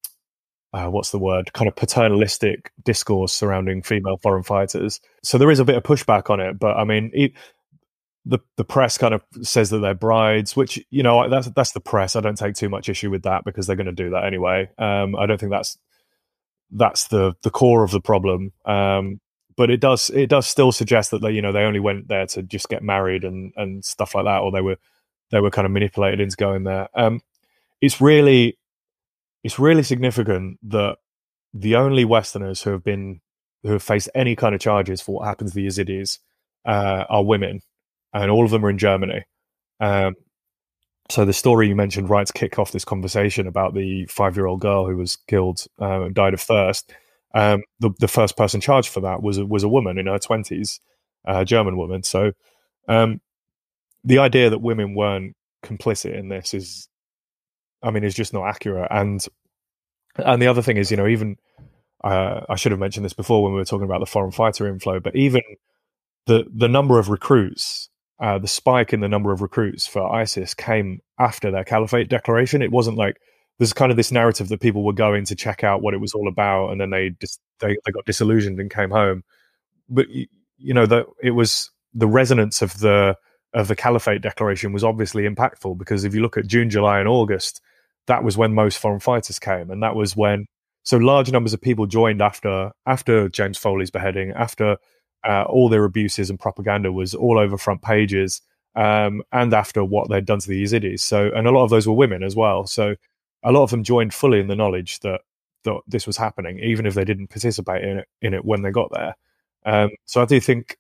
uh, what's the word kind of paternalistic discourse surrounding female foreign fighters. So there is a bit of pushback on it, but I mean, it, the the press kind of says that they're brides, which you know that's that's the press. I don't take too much issue with that because they're going to do that anyway. Um, I don't think that's that's the the core of the problem. Um, But it does it does still suggest that they you know they only went there to just get married and, and stuff like that, or they were they were kind of manipulated into going there. Um, it's really it's really significant that the only Westerners who have been who have faced any kind of charges for what happened to the Yazidis uh, are women, and all of them are in Germany. Um, so the story you mentioned, right to kick off this conversation about the five-year-old girl who was killed uh, and died of thirst. Um, the the first person charged for that was a, was a woman in her twenties, a German woman. So um, the idea that women weren't complicit in this is, I mean, is just not accurate. And and the other thing is, you know, even uh, I should have mentioned this before when we were talking about the foreign fighter inflow, but even the the number of recruits, uh, the spike in the number of recruits for ISIS came after their caliphate declaration. It wasn't like there's kind of this narrative that people were going to check out what it was all about, and then they dis- they, they got disillusioned and came home. But you know that it was the resonance of the of the Caliphate Declaration was obviously impactful, because if you look at June, July, and August, that was when most foreign fighters came, and that was when so large numbers of people joined after after James Foley's beheading, after uh, all their abuses and propaganda was all over front pages, um, and after what they'd done to the Yazidis. So, and a lot of those were women as well. So, a lot of them joined fully in the knowledge that that this was happening, even if they didn't participate in it in it when they got there. Um, so, I do think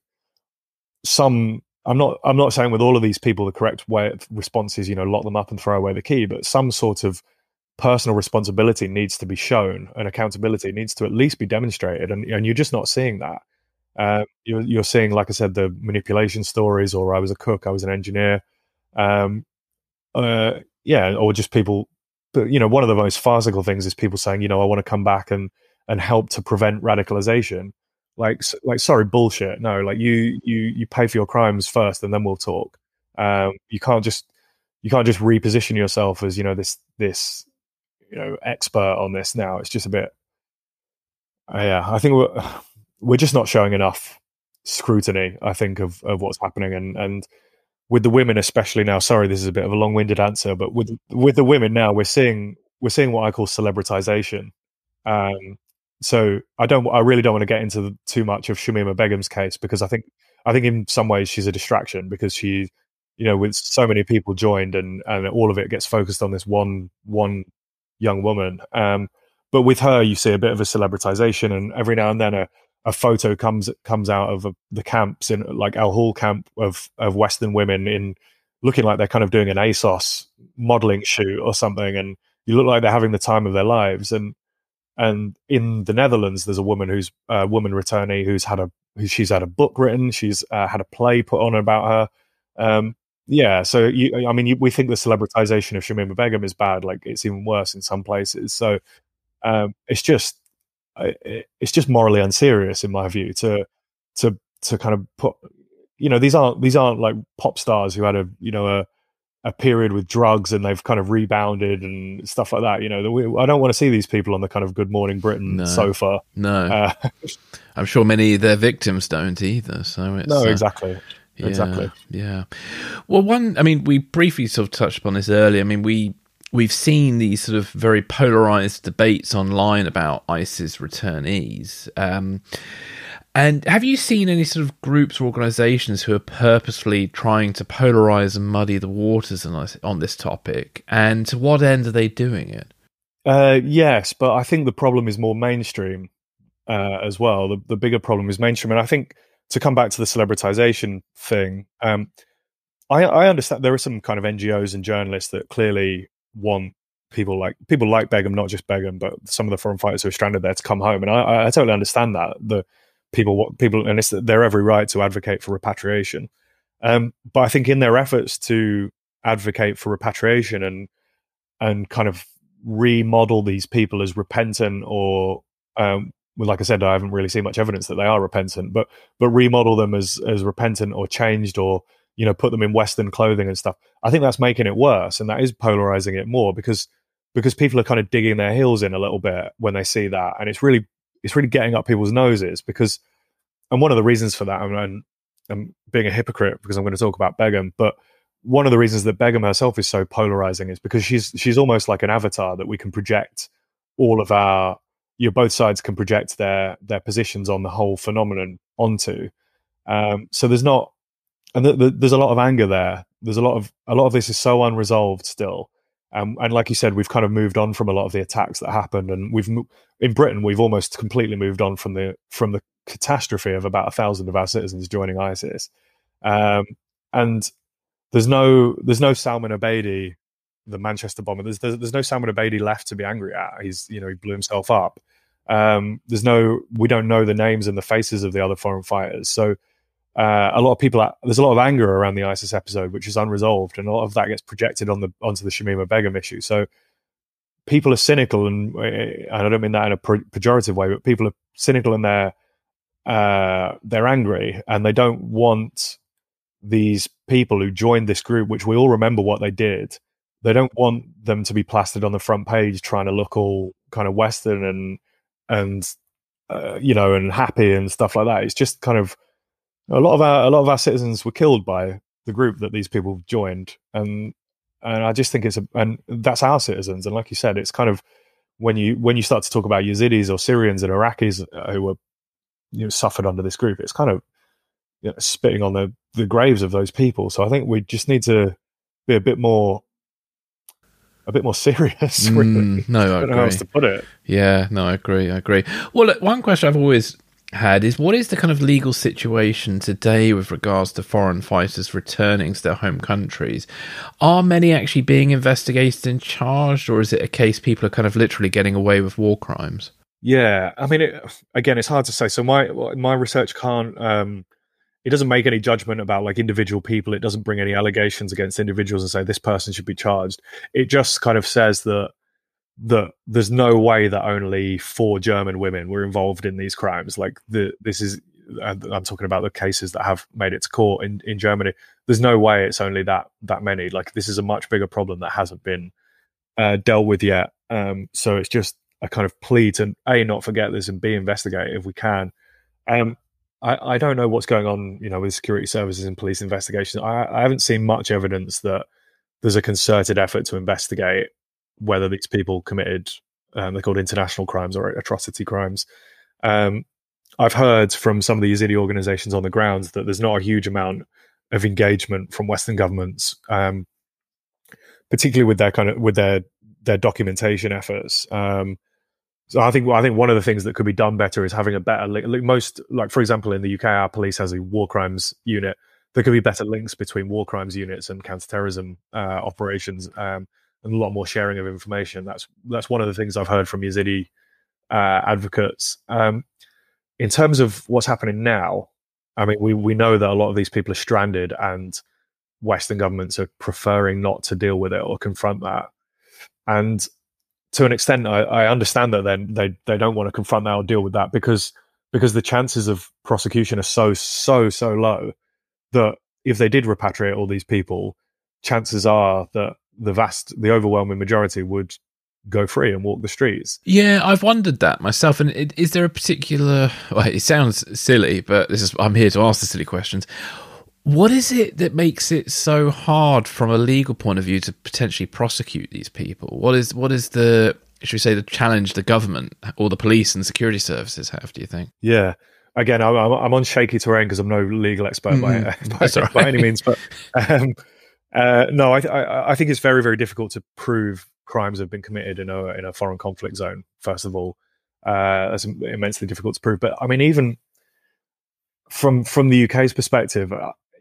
some. I'm not. I'm not saying with all of these people the correct way of response is, you know, lock them up and throw away the key, but some sort of personal responsibility needs to be shown, and accountability needs to at least be demonstrated, and, and you're just not seeing that. Uh, you're, you're seeing, like I said, the manipulation stories, or I was a cook, I was an engineer, um, uh, yeah, or just people. But you know, one of the most farcical things is people saying, you know, I want to come back and and help to prevent radicalization. Like, like, sorry, bullshit. No, like you, you, you pay for your crimes first, and then we'll talk. Um, you can't just, you can't just reposition yourself as, you know, this, this, you know, expert on this. Now it's just a bit. Uh, yeah, I think we're we're just not showing enough scrutiny, I think, of of what's happening, and and with the women especially now. Sorry, this is a bit of a long-winded answer, but with with the women now, we're seeing we're seeing what I call celebritization. Um, So I don't. I really don't want to get into too much of Shamima Begum's case, because I think I think in some ways she's a distraction, because she, you know, with so many people joined, and and all of it gets focused on this one one young woman. Um, but with her, you see a bit of a celebritization, and every now and then a, a photo comes comes out of a, the camps in like Al Hol camp of of Western women in looking like they're kind of doing an ASOS modeling shoot or something, and you look like they're having the time of their lives. And And in the Netherlands, there's a woman who's a woman returnee who's had a who she's had a book written. She's uh, had a play put on about her. Um, yeah, so you, I mean, you, we think the celebritization of Shamima Begum is bad. Like, it's even worse in some places. So um, it's just it's just morally unserious, in my view, to to to kind of put. You know, these aren't these aren't like pop stars who had a you know a. a period with drugs and they've kind of rebounded and stuff like that. You know, we, I don't want to see these people on the kind of Good Morning Britain no, sofa. No, uh, I'm sure many of their victims don't either. So it's, no, uh, exactly, yeah, exactly. Yeah. Well, one. I mean, we briefly sort of touched upon this earlier. I mean, we we've seen these sort of very polarized debates online about ISIS returnees. Um, And have you seen any sort of groups or organisations who are purposefully trying to polarize and muddy the waters on this, on this topic? And to what end are they doing it? Uh, yes, but I think the problem is more mainstream uh, as well. The, the bigger problem is mainstream. And I think, to come back to the celebritization thing, um, I, I understand there are some kind of N G Os and journalists that clearly want people like people like Begum, not just Begum, but some of the foreign fighters who are stranded there to come home. And I, I totally understand that. The People, people, and it's their every right to advocate for repatriation. Um, but I think in their efforts to advocate for repatriation and and kind of remodel these people as repentant or um, well, like I said, I haven't really seen much evidence that they are repentant, but but remodel them as as repentant or changed, or you know, put them in Western clothing and stuff. I think that's making it worse, and that is polarizing it more because because people are kind of digging their heels in a little bit when they see that, and it's really it's really getting up people's noses because, and one of the reasons for that, and I'm being a hypocrite because I'm going to talk about Begum, but one of the reasons that Begum herself is so polarizing is because she's she's almost like an avatar that we can project all of our, you know, both sides can project their their positions on the whole phenomenon onto. Um, so there's not, and th- th- there's a lot of anger there. There's a lot of a lot of this is so unresolved still. Um, and like you said, we've kind of moved on from a lot of the attacks that happened, and we've in Britain we've almost completely moved on from the from the catastrophe of about a thousand of our citizens joining ISIS. Um, and there's no there's no Salman Abedi, the Manchester bomber. There's, there's there's no Salman Abedi left to be angry at. He's you know he blew himself up. Um, there's no we don't know the names and the faces of the other foreign fighters. So uh, a lot of people there's a lot of anger around the ISIS episode, which is unresolved, and a lot of that gets projected on the onto the Shamima Begum issue. So people are cynical, and, and I don't mean that in a pejorative way, but people are cynical and they're uh, they're angry, and they don't want these people who joined this group, which we all remember what they did. They don't want them to be plastered on the front page trying to look all kind of Western and and uh, you know and happy and stuff like that. It's just kind of a lot of our a lot of our citizens were killed by the group that these people joined, and and I just think it's a and that's our citizens. And like you said, it's kind of when you when you start to talk about Yazidis or Syrians and Iraqis who were you know suffered under this group, it's kind of you know, spitting on the the graves of those people. So I think we just need to be a bit more a bit more serious, really. Mm, no, I, I don't agree. know how else to put it. Yeah, no, I agree. I agree. Well, look, one question I've always had is, what is the kind of legal situation today with regards to foreign fighters returning to their home countries? Are many actually being investigated and charged, or is it a case people are kind of literally getting away with war crimes? Yeah, I mean, it, again, it's hard to say. So my my research can't. Um, it doesn't make any judgment about like individual people. It doesn't bring any allegations against individuals and say this person should be charged. It just kind of says that that there's no way that only four German women were involved in these crimes. Like the this is, I'm talking about the cases that have made it to court in, in Germany. There's no way it's only that that many. Like this is a much bigger problem that hasn't been uh, dealt with yet. Um, so it's just a kind of plea to A, not forget this, and B, investigate if we can. Um, I, I don't know what's going on, you know, with security services and police investigations. I, I haven't seen much evidence that there's a concerted effort to investigate whether these people committed, um, they're called international crimes or atrocity crimes. Um, I've heard from some of the Yazidi organizations on the ground that there's not a huge amount of engagement from Western governments, um, particularly with their kind of with their their documentation efforts. Um, So I think I think one of the things that could be done better is having a better link. Most, like for example, in the U K, our police has a war crimes unit. There could be better links between war crimes units and counterterrorism uh, operations, um, and a lot more sharing of information. That's that's one of the things I've heard from Yazidi uh, advocates. Um, in terms of what's happening now, I mean, we we know that a lot of these people are stranded, and Western governments are preferring not to deal with it or confront that. And to an extent, I, I understand that then they, they don't want to confront that or deal with that because because the chances of prosecution are so, so, so low that if they did repatriate all these people, chances are that the vast, the overwhelming majority would go free and walk the streets. Yeah, I've wondered that myself. And it, is there a particular... Well, it sounds silly, but this is I'm here to ask the silly questions. What is it that makes it so hard from a legal point of view to potentially prosecute these people? What is what is the, should we say, the challenge the government or the police and security services have, do you think? Yeah. Again, I'm, I'm on shaky terrain because I'm no legal expert mm-hmm. by, by, right. by any means. But um, uh, no, I, I, I think it's very, very difficult to prove crimes have been committed in a in a foreign conflict zone, first of all. Uh, that's immensely difficult to prove. But I mean, even from from the U K's perspective,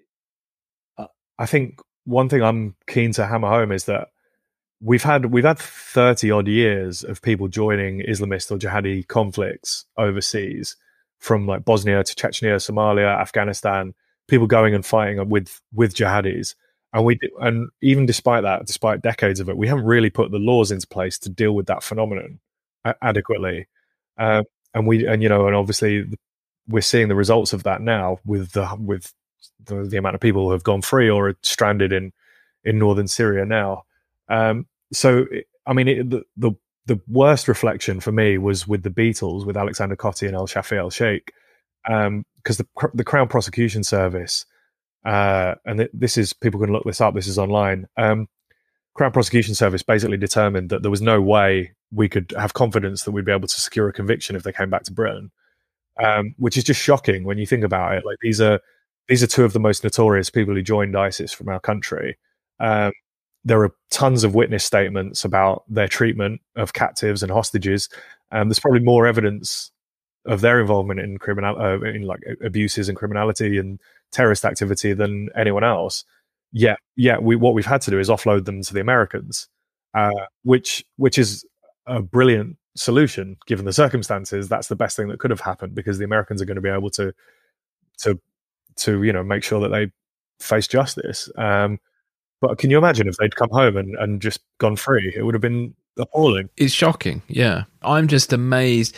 I think one thing I'm keen to hammer home is that we've had we've had thirty odd years of people joining Islamist or jihadi conflicts overseas, from like Bosnia to Chechnya, Somalia, Afghanistan, people going and fighting with with jihadis, and we and even despite that, despite decades of it, we haven't really put the laws into place to deal with that phenomenon adequately. Um, and we and you know and obviously we're seeing the results of that now with the with the, the amount of people who have gone free or are stranded in in northern Syria now. Um, so I mean, it, the, the the worst reflection for me was with the Beatles, with Alexander Cotti and El Shafi El Sheikh, because um, the the Crown Prosecution Service, uh, and th- this is people can look this up. This is online. Um, Crown Prosecution Service basically determined that there was no way we could have confidence that we'd be able to secure a conviction if they came back to Britain, um, which is just shocking when you think about it. Like these are these are two of the most notorious people who joined ISIS from our country. Um, there are tons of witness statements about their treatment of captives and hostages. Um, there's probably more evidence of their involvement in criminal, uh, in like abuses and criminality and terrorist activity than anyone else. Yet, yeah, we what we've had to do is offload them to the Americans, uh, which which is a brilliant solution given the circumstances. That's the best thing that could have happened because the Americans are going to be able to to to you know make sure that they face justice. Um, but can you imagine if they'd come home and, and just gone free? It would have been appalling. It's shocking. Yeah, I'm just amazed.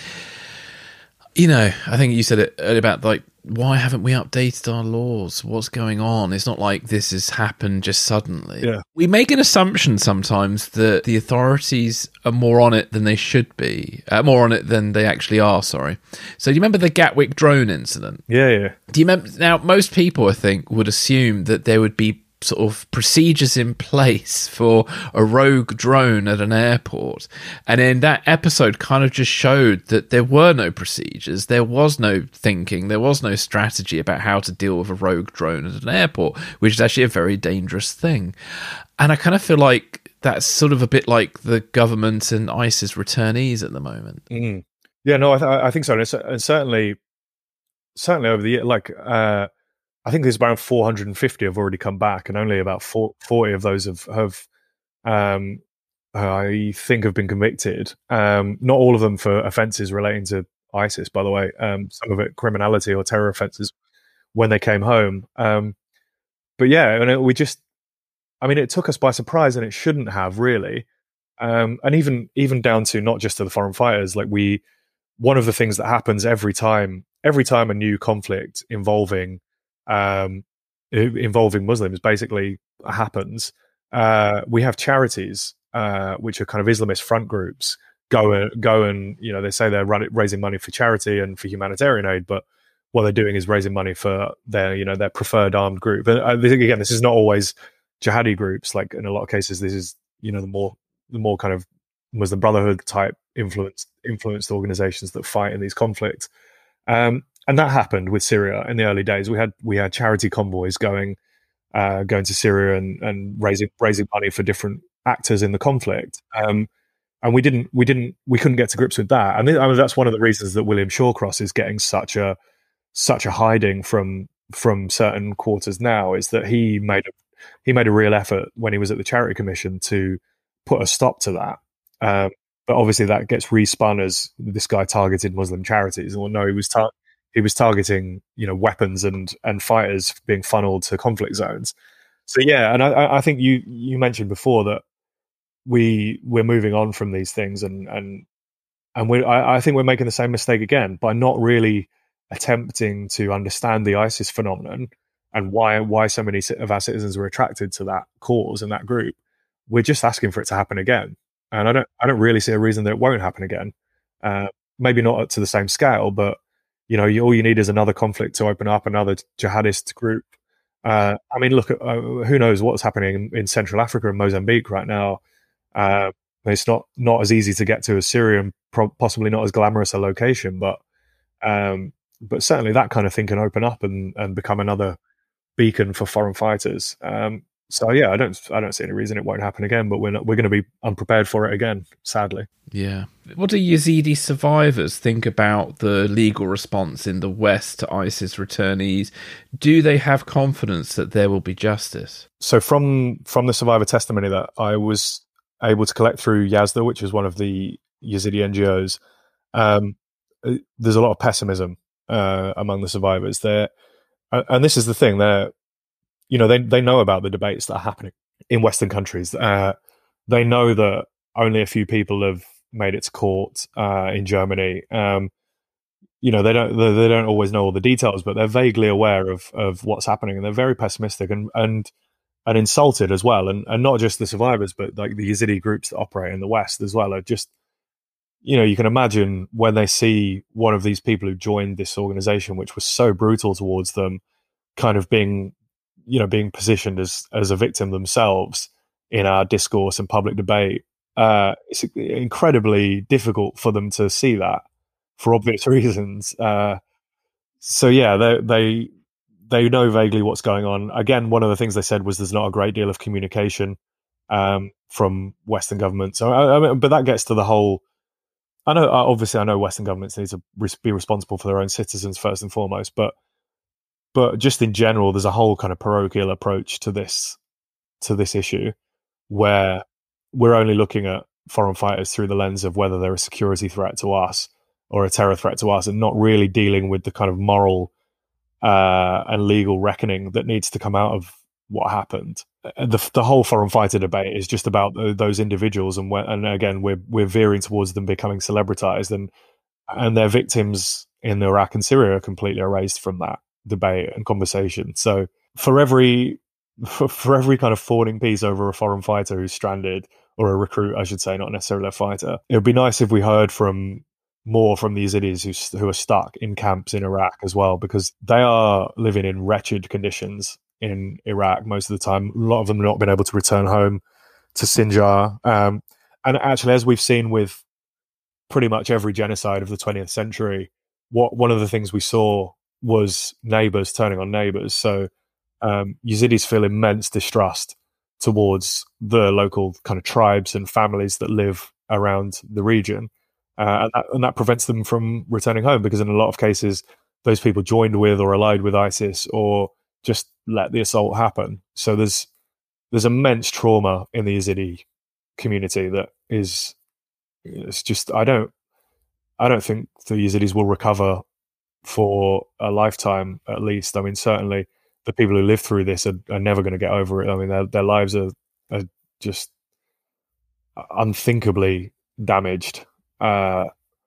You know, I think you said it earlier about like, why haven't we updated our laws? What's going on? It's not like this has happened just suddenly. Yeah. We make an assumption sometimes that the authorities are more on it than they should be, uh, more on it than they actually are, sorry. So do you remember the Gatwick drone incident? Yeah, yeah. Do you remember? Now, most people, I think, would assume that there would be sort of procedures in place for a rogue drone at an airport. And then that episode kind of just showed that there were no procedures, there was no thinking, there was no strategy about how to deal with a rogue drone at an airport, which is actually a very dangerous thing. And I kind of feel like that's sort of a bit like the government and ISIS returnees at the moment. Mm. Yeah, no, I, th- I think so. And, it's, and certainly, certainly over the year, like, uh, I think there's around four hundred fifty have already come back, and only about forty of those have, have um, I think, have been convicted. Um, not all of them for offences relating to ISIS, by the way. Um, some of it criminality or terror offences when they came home. Um, but yeah, and it, we just, I mean, it took us by surprise, and it shouldn't have really. Um, and even even down to not just to the foreign fighters, like we, one of the things that happens every time, every time a new conflict involving Um, involving Muslims basically happens, uh, we have charities uh, which are kind of Islamist front groups go and go and you know they say they're run, raising money for charity and for humanitarian aid, but what they're doing is raising money for their you know their preferred armed group. And uh, again, this is not always jihadi groups. Like in a lot of cases, this is you know the more the more kind of Muslim Brotherhood type influenced influenced organizations that fight in these conflicts. Um, And that happened with Syria in the early days. We had we had charity convoys going uh, going to Syria and, and raising raising money for different actors in the conflict. Um, and we didn't we didn't we couldn't get to grips with that. And I mean, that's one of the reasons that William Shawcross is getting such a such a hiding from from certain quarters now, is that he made a, he made a real effort when he was at the Charity Commission to put a stop to that. Um, but obviously that gets respun as this guy targeted Muslim charities. Well, no, he was tar- he was targeting, you know, weapons and and fighters being funneled to conflict zones. So yeah, and I, I think you you mentioned before that we we're moving on from these things, and and and we I, I think we're making the same mistake again by not really attempting to understand the ISIS phenomenon and why why so many of our citizens were attracted to that cause and that group. We're just asking for it to happen again, and I don't I don't really see a reason that it won't happen again. Uh, maybe not to the same scale, but you know, you, all you need is another conflict to open up another jihadist group. Uh, I mean, look, at, uh, who knows what's happening in, in Central Africa and Mozambique right now. Uh, it's not not as easy to get to as Syria, and pro- possibly not as glamorous a location, but um, but certainly that kind of thing can open up and, and become another beacon for foreign fighters. Um, so yeah, I don't I don't see any reason it won't happen again, but we're not, we're going to be unprepared for it again, sadly. Yeah. What do Yazidi survivors think about the legal response in the West to ISIS returnees? Do they have confidence that there will be justice? So from from the survivor testimony that I was able to collect through Yazda, which is one of the Yazidi N G Os, um, there's a lot of pessimism uh, among the survivors there. And this is the thing, they're, you know, they they know about the debates that are happening in Western countries. Uh, they know that only a few people have made it to court uh, in Germany. Um, you know, they don't they, they don't always know all the details, but they're vaguely aware of of what's happening, and they're very pessimistic and and and insulted as well. And and not just the survivors, but like the Yazidi groups that operate in the West as well are just, you know, you can imagine when they see one of these people who joined this organization, which was so brutal towards them, kind of being, you know, being positioned as as a victim themselves in our discourse and public debate. Uh, it's incredibly difficult for them to see that for obvious reasons. Uh, so yeah, they they they know vaguely what's going on. Again, one of the things they said was there's not a great deal of communication um, from Western governments. So, I, I mean, but that gets to the whole. I know, obviously, I know Western governments need to be responsible for their own citizens first and foremost, but but just in general, there's a whole kind of parochial approach to this to this issue, where we're only looking at foreign fighters through the lens of whether they're a security threat to us or a terror threat to us, and not really dealing with the kind of moral uh, and legal reckoning that needs to come out of what happened. The, the whole foreign fighter debate is just about those individuals, and and again, we're we're veering towards them becoming celebritized, and and their victims in Iraq and Syria are completely erased from that debate and conversation. So for every for, for every kind of fawning piece over a foreign fighter who's stranded, or a recruit, I should say, not necessarily a fighter, it would be nice if we heard from more from the Yazidis who who are stuck in camps in Iraq as well, because they are living in wretched conditions in Iraq most of the time. A lot of them have not been able to return home to Sinjar. Um, and actually, as we've seen with pretty much every genocide of the twentieth century, what one of the things we saw was neighbors turning on neighbors. So um, Yazidis feel immense distrust towards the local kind of tribes and families that live around the region. Uh, and, that, and that prevents them from returning home, because in a lot of cases, those people joined with or allied with ISIS, or just let the assault happen. So there's there's immense trauma in the Yazidi community that is, it's just, I don't I don't think the Yazidis will recover for a lifetime, at least. I mean, certainly the people who live through this are, are never going to get over it. I mean, their their lives are, are just unthinkably damaged, uh,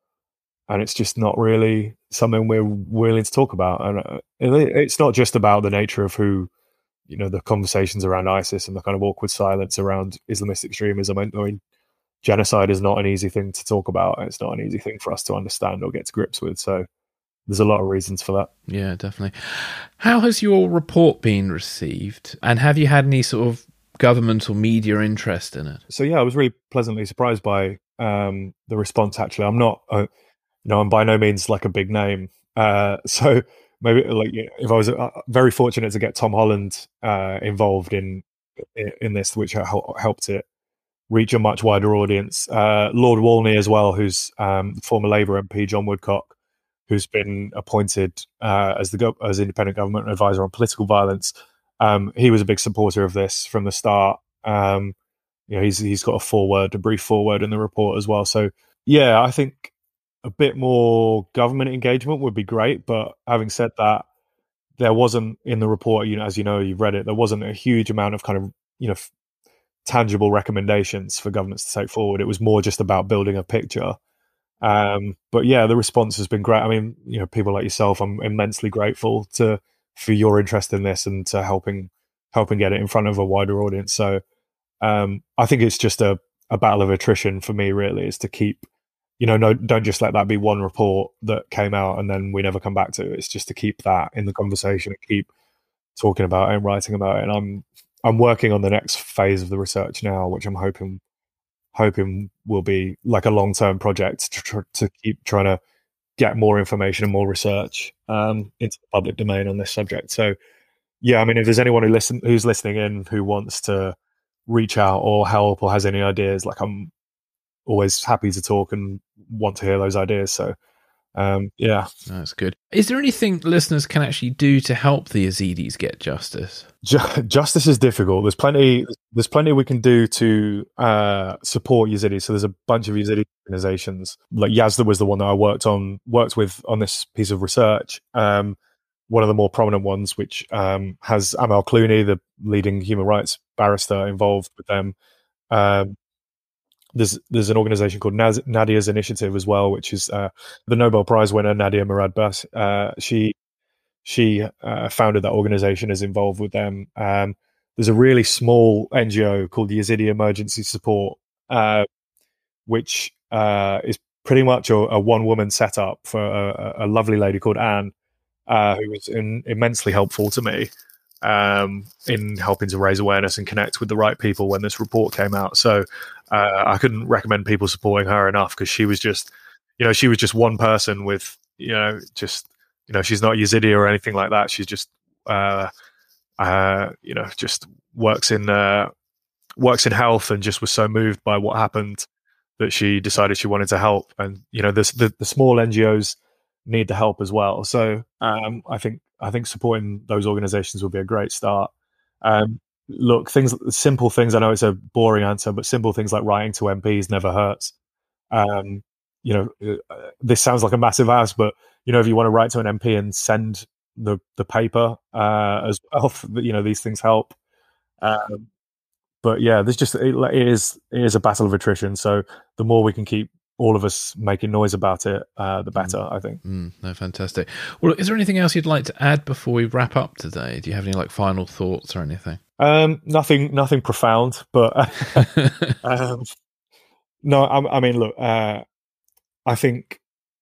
and it's just not really something we're willing to talk about. And uh, it's not just about the nature of who, you know, the conversations around ISIS and the kind of awkward silence around Islamist extremism. I mean, genocide is not an easy thing to talk about. It's not an easy thing for us to understand or get to grips with. So there's a lot of reasons for that. Yeah, definitely. How has your report been received? And have you had any sort of government or media interest in it? So yeah, I was really pleasantly surprised by um, the response, actually. I'm not, uh, you know, I'm by no means like a big name. Uh, so maybe like if I was uh, very fortunate to get Tom Holland uh, involved in, in this, which helped it reach a much wider audience. Uh, Lord Walney as well, who's um, former Labour M P John Woodcock, who's been appointed uh, as the go- as independent government advisor on political violence. Um, he was a big supporter of this from the start. Um, you know, he's he's got a foreword, a brief foreword in the report as well. So yeah, I think a bit more government engagement would be great. But having said that, there wasn't in the report, you know, as you know, you've read it, there wasn't a huge amount of kind of, you know, f- tangible recommendations for governments to take forward. It was more just about building a picture. Um, but yeah, the response has been great. I mean, you know, people like yourself, I'm immensely grateful to for your interest in this and to helping helping get it in front of a wider audience. So um, I think it's just a, a battle of attrition for me, really, is to keep, you know, no, don't just let that be one report that came out and then we never come back to it. It's just to keep that in the conversation and keep talking about it and writing about it. And I'm I'm working on the next phase of the research now, which I'm hoping hoping will be like a long-term project to, tr- to keep trying to get more information and more research um, into the public domain on this subject. So, yeah, I mean, if there's anyone who listen who's listening in who wants to reach out or help or has any ideas, like I'm always happy to talk and want to hear those ideas. So, um, yeah. That's good. Is there anything listeners can actually do to help the Yazidis get justice? Justice is difficult. There's plenty. There's plenty we can do to uh, support Yazidis. So there's a bunch of Yazidi organizations. Like Yazda was the one that I worked on, worked with on this piece of research. Um, one of the more prominent ones, which um, has Amal Clooney, the leading human rights barrister, involved with them. Um, there's there's an organization called Naz- Nadia's Initiative as well, which is uh, the Nobel Prize winner Nadia Murad-Bas. Uh, she she uh, founded that organization, is involved with them. Um, there's a really small N G O called Yazidi Emergency Support, uh, which uh, is pretty much a, a one-woman setup for a, a lovely lady called Anne, uh, who was in, immensely helpful to me um, in helping to raise awareness and connect with the right people when this report came out. So uh, I couldn't recommend people supporting her enough, because she was just, you know, she was just one person with, you know, just, you know, she's not Yazidi or anything like that. She's just, uh, uh, you know, just works in uh, works in health, and just was so moved by what happened that she decided she wanted to help. And you know, this, the the small N G Os need the help as well. So um, I think I think supporting those organisations would be a great start. Um, look, things simple things. I know it's a boring answer, but simple things like writing to M Ps never hurts. Um, you know, this sounds like a massive ask, but you know, if you want to write to an M P and send the the paper uh, as well, you know, these things help. Um, but yeah, there's just it, it is it is a battle of attrition. So the more we can keep all of us making noise about it, uh, the better, mm. I think. Mm, no, fantastic. Well, is there anything else you'd like to add before we wrap up today? Do you have any like final thoughts or anything? Um, nothing, nothing profound, but um, no. I, I mean, look, uh, I think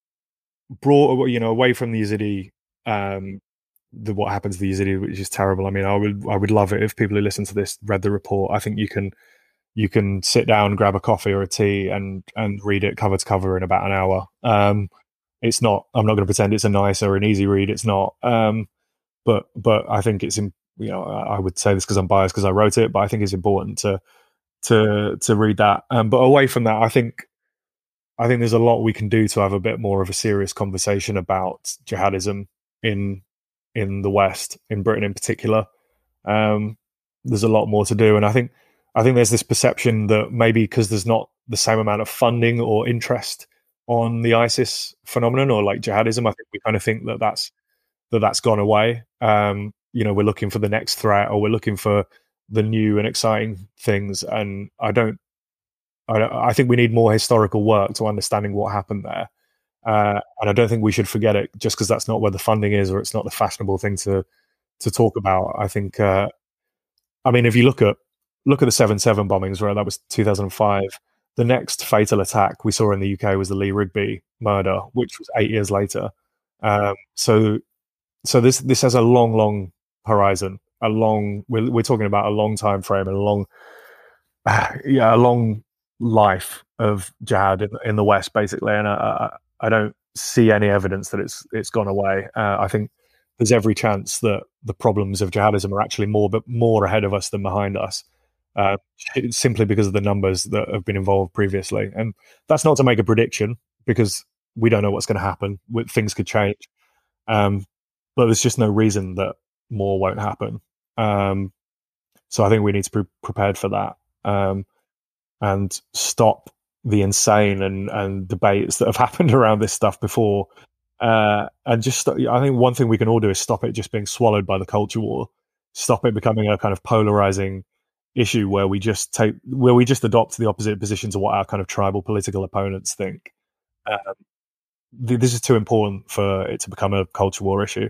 brought you know away from the Yazidi, um, the what happens to the Yazidi, which is terrible. I mean, I would I would love it if people who listen to this read the report. I think you can. You can sit down, grab a coffee or a tea, and and read it cover to cover in about an hour. Um, it's not. I'm not going to pretend it's a nice or an easy read. It's not. Um, but but I think it's in, you know I would say this because I'm biased because I wrote it, but I think it's important to to to read that. Um, but away from that, I think I think there's a lot we can do to have a bit more of a serious conversation about jihadism in in the West, in Britain in particular. Um, there's a lot more to do, and I think. I think there's this perception that maybe because there's not the same amount of funding or interest on the ISIS phenomenon or like jihadism, I think we kind of think that that's that that's gone away. Um, you know, we're looking for the next threat, or we're looking for the new and exciting things. And I don't, I, I think we need more historical work to understanding what happened there. Uh, and I don't think we should forget it just because that's not where the funding is, or it's not the fashionable thing to to talk about. I think, uh, I mean, if you look at Look at the seven seven bombings, right? That was two thousand five. The next fatal attack we saw in the U K was the Lee Rigby murder, which was eight years later. Um, so, so this this has a long, long horizon. A long. We're we're talking about a long time frame and a long, uh, yeah, a long life of jihad in, in the West, basically. And I, I, I don't see any evidence that it's it's gone away. Uh, I think there's every chance that the problems of jihadism are actually more, but more ahead of us than behind us. Uh, simply because of the numbers that have been involved previously. And that's not to make a prediction, because we don't know what's going to happen. Things could change. Um, but there's just no reason that more won't happen. Um, so I think we need to be prepared for that, um, and stop the insane and, and debates that have happened around this stuff before. Uh, and just, I think one thing we can all do is stop it just being swallowed by the culture war. Stop it becoming a kind of polarizing issue where we just take where we just adopt the opposite position to what our kind of tribal political opponents think. Um, th- this is too important for it to become a culture war issue.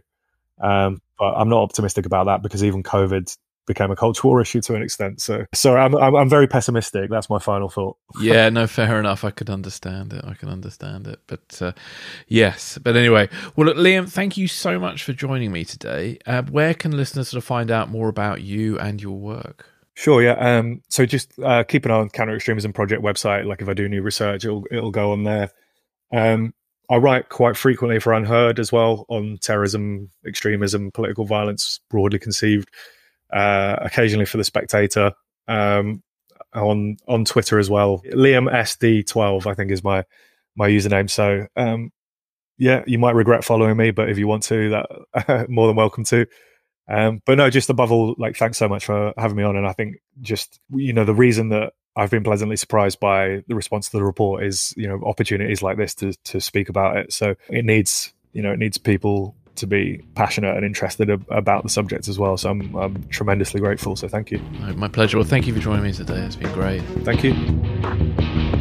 Um, but I'm not optimistic about that, because even COVID became a culture war issue to an extent. So, so I'm, I'm I'm very pessimistic. That's my final thought. Yeah, no, fair enough. I could understand it. I can understand it. But uh, yes. But anyway, well, look, Liam, thank you so much for joining me today. Uh, where can listeners sort of find out more about you and your work? Sure, yeah. Um, so just uh, keep an eye on Counter Extremism Project website. Like if I do new research, it'll it'll go on there. Um, I write quite frequently for Unheard as well on terrorism, extremism, political violence, broadly conceived. Uh, occasionally for The Spectator. Um, on on Twitter as well. Liam S D twelve, I think, is my my username. So um, yeah, you might regret following me, but if you want to, that more than welcome to. Um, but no, just above all, like, thanks so much for having me on. And I think just, you know, the reason that I've been pleasantly surprised by the response to the report is, you know, opportunities like this to to speak about it. So it needs, you know, it needs people to be passionate and interested ab- about the subject as well. So I'm, I'm tremendously grateful. So thank you. My pleasure. Well, thank you for joining me today. It's been great. Thank you.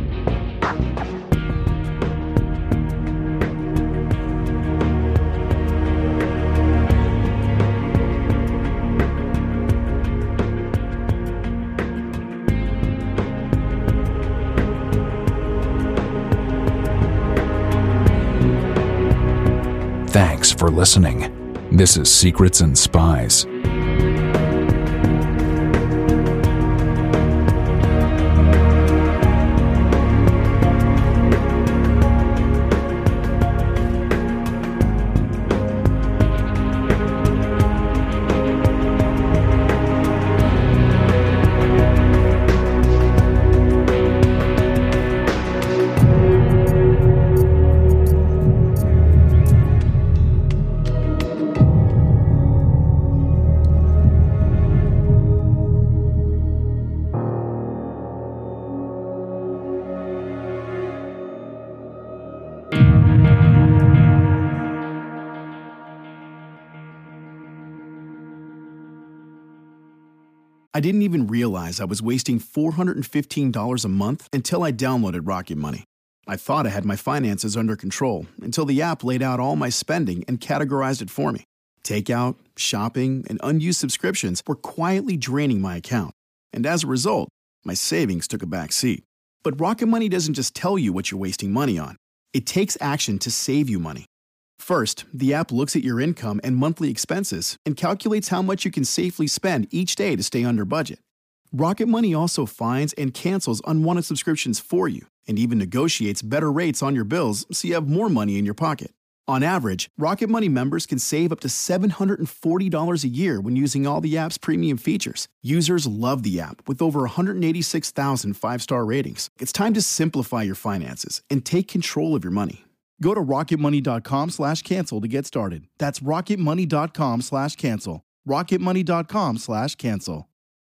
Thanks for listening. This is Secrets and Spies. I didn't even realize I was wasting four hundred fifteen dollars a month until I downloaded Rocket Money. I thought I had my finances under control until the app laid out all my spending and categorized it for me. Takeout, shopping, and unused subscriptions were quietly draining my account. And as a result, my savings took a back seat. But Rocket Money doesn't just tell you what you're wasting money on. It takes action to save you money. First, the app looks at your income and monthly expenses and calculates how much you can safely spend each day to stay under budget. Rocket Money also finds and cancels unwanted subscriptions for you and even negotiates better rates on your bills so you have more money in your pocket. On average, Rocket Money members can save up to seven hundred forty dollars a year when using all the app's premium features. Users love the app with over one hundred eighty-six thousand five-star ratings. It's time to simplify your finances and take control of your money. Go to rocketmoney.com slash cancel to get started. That's rocketmoney.com slash cancel. rocketmoney.com slash cancel.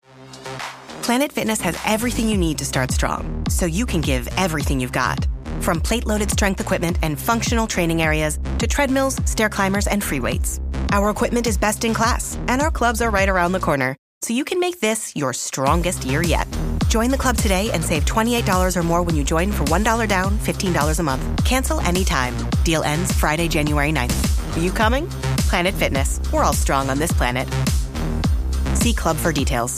Planet Fitness has everything you need to start strong, so you can give everything you've got. From plate-loaded strength equipment and functional training areas to treadmills, stair climbers, and free weights. Our equipment is best in class, and our clubs are right around the corner, so you can make this your strongest year yet. Join the club today and save twenty-eight dollars or more when you join for one dollar down, fifteen dollars a month. Cancel anytime. Deal ends Friday, January ninth. Are you coming? Planet Fitness. We're all strong on this planet. See club for details.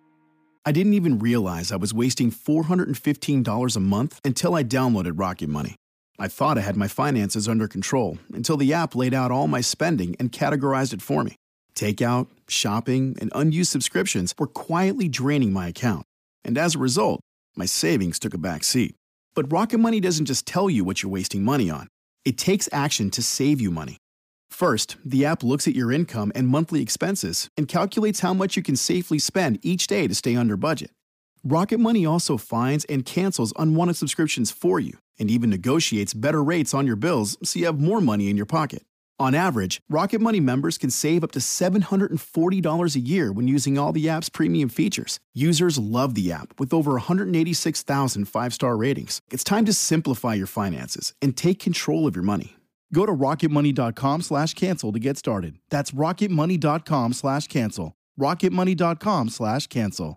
I didn't even realize I was wasting four hundred fifteen dollars a month until I downloaded Rocket Money. I thought I had my finances under control until the app laid out all my spending and categorized it for me. Takeout, shopping, and unused subscriptions were quietly draining my account. And as a result, my savings took a back seat. But Rocket Money doesn't just tell you what you're wasting money on. It takes action to save you money. First, the app looks at your income and monthly expenses and calculates how much you can safely spend each day to stay under budget. Rocket Money also finds and cancels unwanted subscriptions for you and even negotiates better rates on your bills so you have more money in your pocket. On average, Rocket Money members can save up to seven hundred forty dollars a year when using all the app's premium features. Users love the app with over one hundred eighty-six thousand five-star ratings. It's time to simplify your finances and take control of your money. Go to rocketmoney.com slash cancel to get started. That's rocketmoney.com slash cancel. rocketmoney.com slash cancel.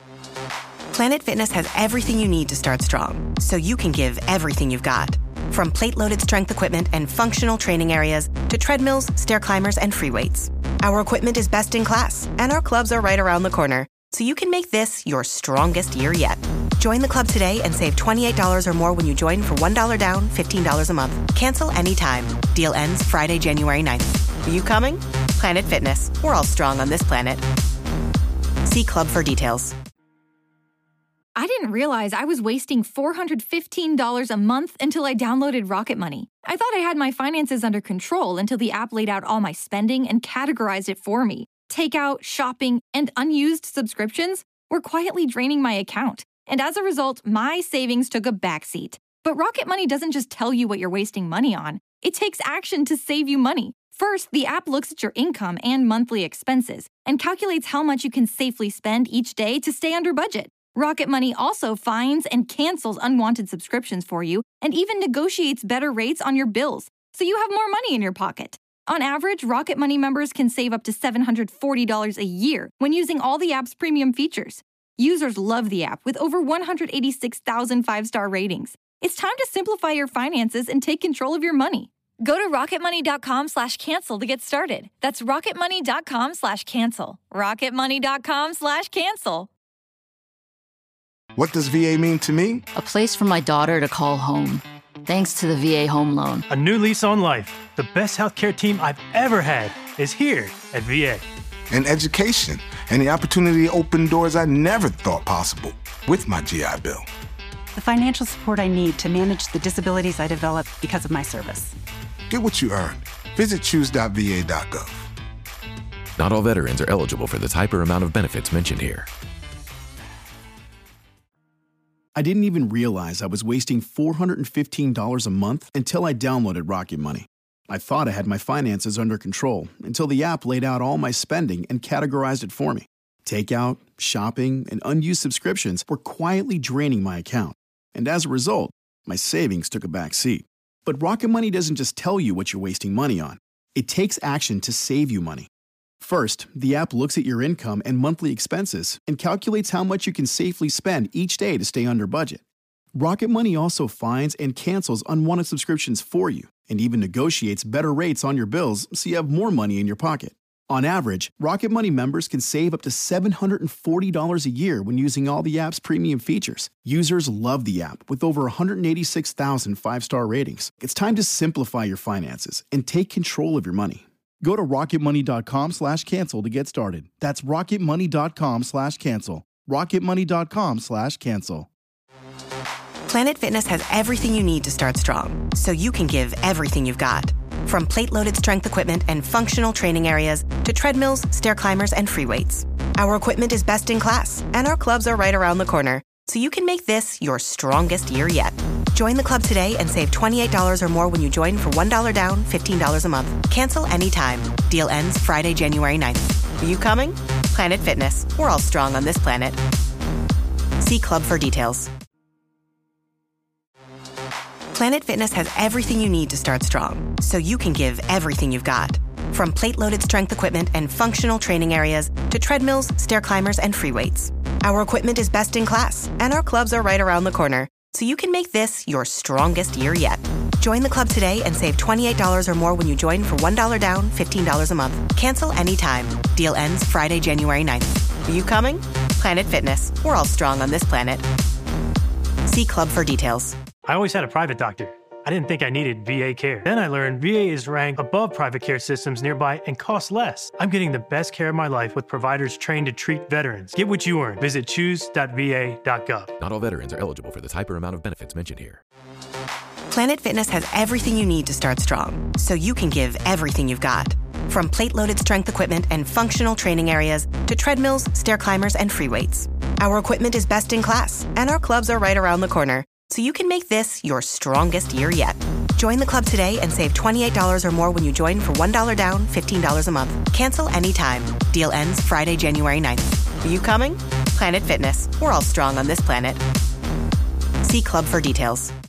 Planet Fitness has everything you need to start strong, so you can give everything you've got. From plate-loaded strength equipment and functional training areas to treadmills, stair climbers, and free weights. Our equipment is best in class, and our clubs are right around the corner, so you can make this your strongest year yet. Join the club today and save twenty-eight dollars or more when you join for one dollar down, fifteen dollars a month. Cancel anytime. Deal ends Friday, January ninth. Are you coming? Planet Fitness. We're all strong on this planet. See club for details. I didn't realize I was wasting four hundred fifteen dollars a month until I downloaded Rocket Money. I thought I had my finances under control until the app laid out all my spending and categorized it for me. Takeout, shopping, and unused subscriptions were quietly draining my account. And as a result, my savings took a backseat. But Rocket Money doesn't just tell you what you're wasting money on. It takes action to save you money. First, the app looks at your income and monthly expenses and calculates how much you can safely spend each day to stay under budget. Rocket Money also finds and cancels unwanted subscriptions for you and even negotiates better rates on your bills, so you have more money in your pocket. On average, Rocket Money members can save up to seven hundred forty dollars a year when using all the app's premium features. Users love the app with over one hundred eighty-six thousand five-star ratings. It's time to simplify your finances and take control of your money. Go to rocketmoney.com slash cancel to get started. That's rocketmoney.com slash cancel. rocketmoney.com slash cancel. What does V A mean to me? A place for my daughter to call home. thanks to the V A Home Loan. A new lease on life. The best healthcare team I've ever had is here at V A. And education, and the opportunity to open doors I never thought possible with my G I Bill. The financial support I need to manage the disabilities I developed because of my service. Get what you earned. Visit choose dot v a dot gov. Not all veterans are eligible for the type or amount of benefits mentioned here. I didn't even realize I was wasting four hundred fifteen dollars a month until I downloaded Rocket Money. I thought I had my finances under control until the app laid out all my spending and categorized it for me. Takeout, shopping, and unused subscriptions were quietly draining my account. And as a result, my savings took a back seat. But Rocket Money doesn't just tell you what you're wasting money on. It takes action to save you money. First, the app looks at your income and monthly expenses and calculates how much you can safely spend each day to stay under budget. Rocket Money also finds and cancels unwanted subscriptions for you and even negotiates better rates on your bills so you have more money in your pocket. On average, Rocket Money members can save up to seven hundred forty dollars a year when using all the app's premium features. Users love the app with over one hundred eighty-six thousand five-star ratings. It's time to simplify your finances and take control of your money. Go to rocketmoney.com slash cancel to get started. That's rocketmoney.com slash cancel. rocketmoney.com slash cancel. Planet Fitness has everything you need to start strong, so you can give everything you've got. From plate-loaded strength equipment and functional training areas to treadmills, stair climbers, and free weights. Our equipment is best in class, and our clubs are right around the corner, so you can make this your strongest year yet. Join the club today and save twenty-eight dollars or more when you join for one dollar down, fifteen dollars a month. Cancel anytime. Deal ends Friday, January ninth. Are you coming? Planet Fitness. We're all strong on this planet. See club for details. Planet Fitness has everything you need to start strong, so you can give everything you've got. From plate-loaded strength equipment and functional training areas to treadmills, stair climbers, and free weights. Our equipment is best in class, and our clubs are right around the corner, so you can make this your strongest year yet. Join the club today and save twenty-eight dollars or more when you join for one dollar down, fifteen dollars a month. Cancel anytime. Deal ends Friday, January ninth. Are you coming? Planet Fitness. We're all strong on this planet. See club for details. I always had a private doctor. I didn't think I needed V A care. Then I learned V A is ranked above private care systems nearby and costs less. I'm getting the best care of my life with providers trained to treat veterans. Get what you earn. Visit choose dot v a dot gov. Not all veterans are eligible for the type or amount of benefits mentioned here. Planet Fitness has everything you need to start strong, so you can give everything you've got. From plate-loaded strength equipment and functional training areas to treadmills, stair climbers, and free weights. Our equipment is best in class, and our clubs are right around the corner, so you can make this your strongest year yet. Join the club today and save twenty-eight dollars or more when you join for one dollar down, fifteen dollars a month. Cancel anytime. Deal ends Friday, January ninth. Are you coming? Planet Fitness. We're all strong on this planet. See club for details.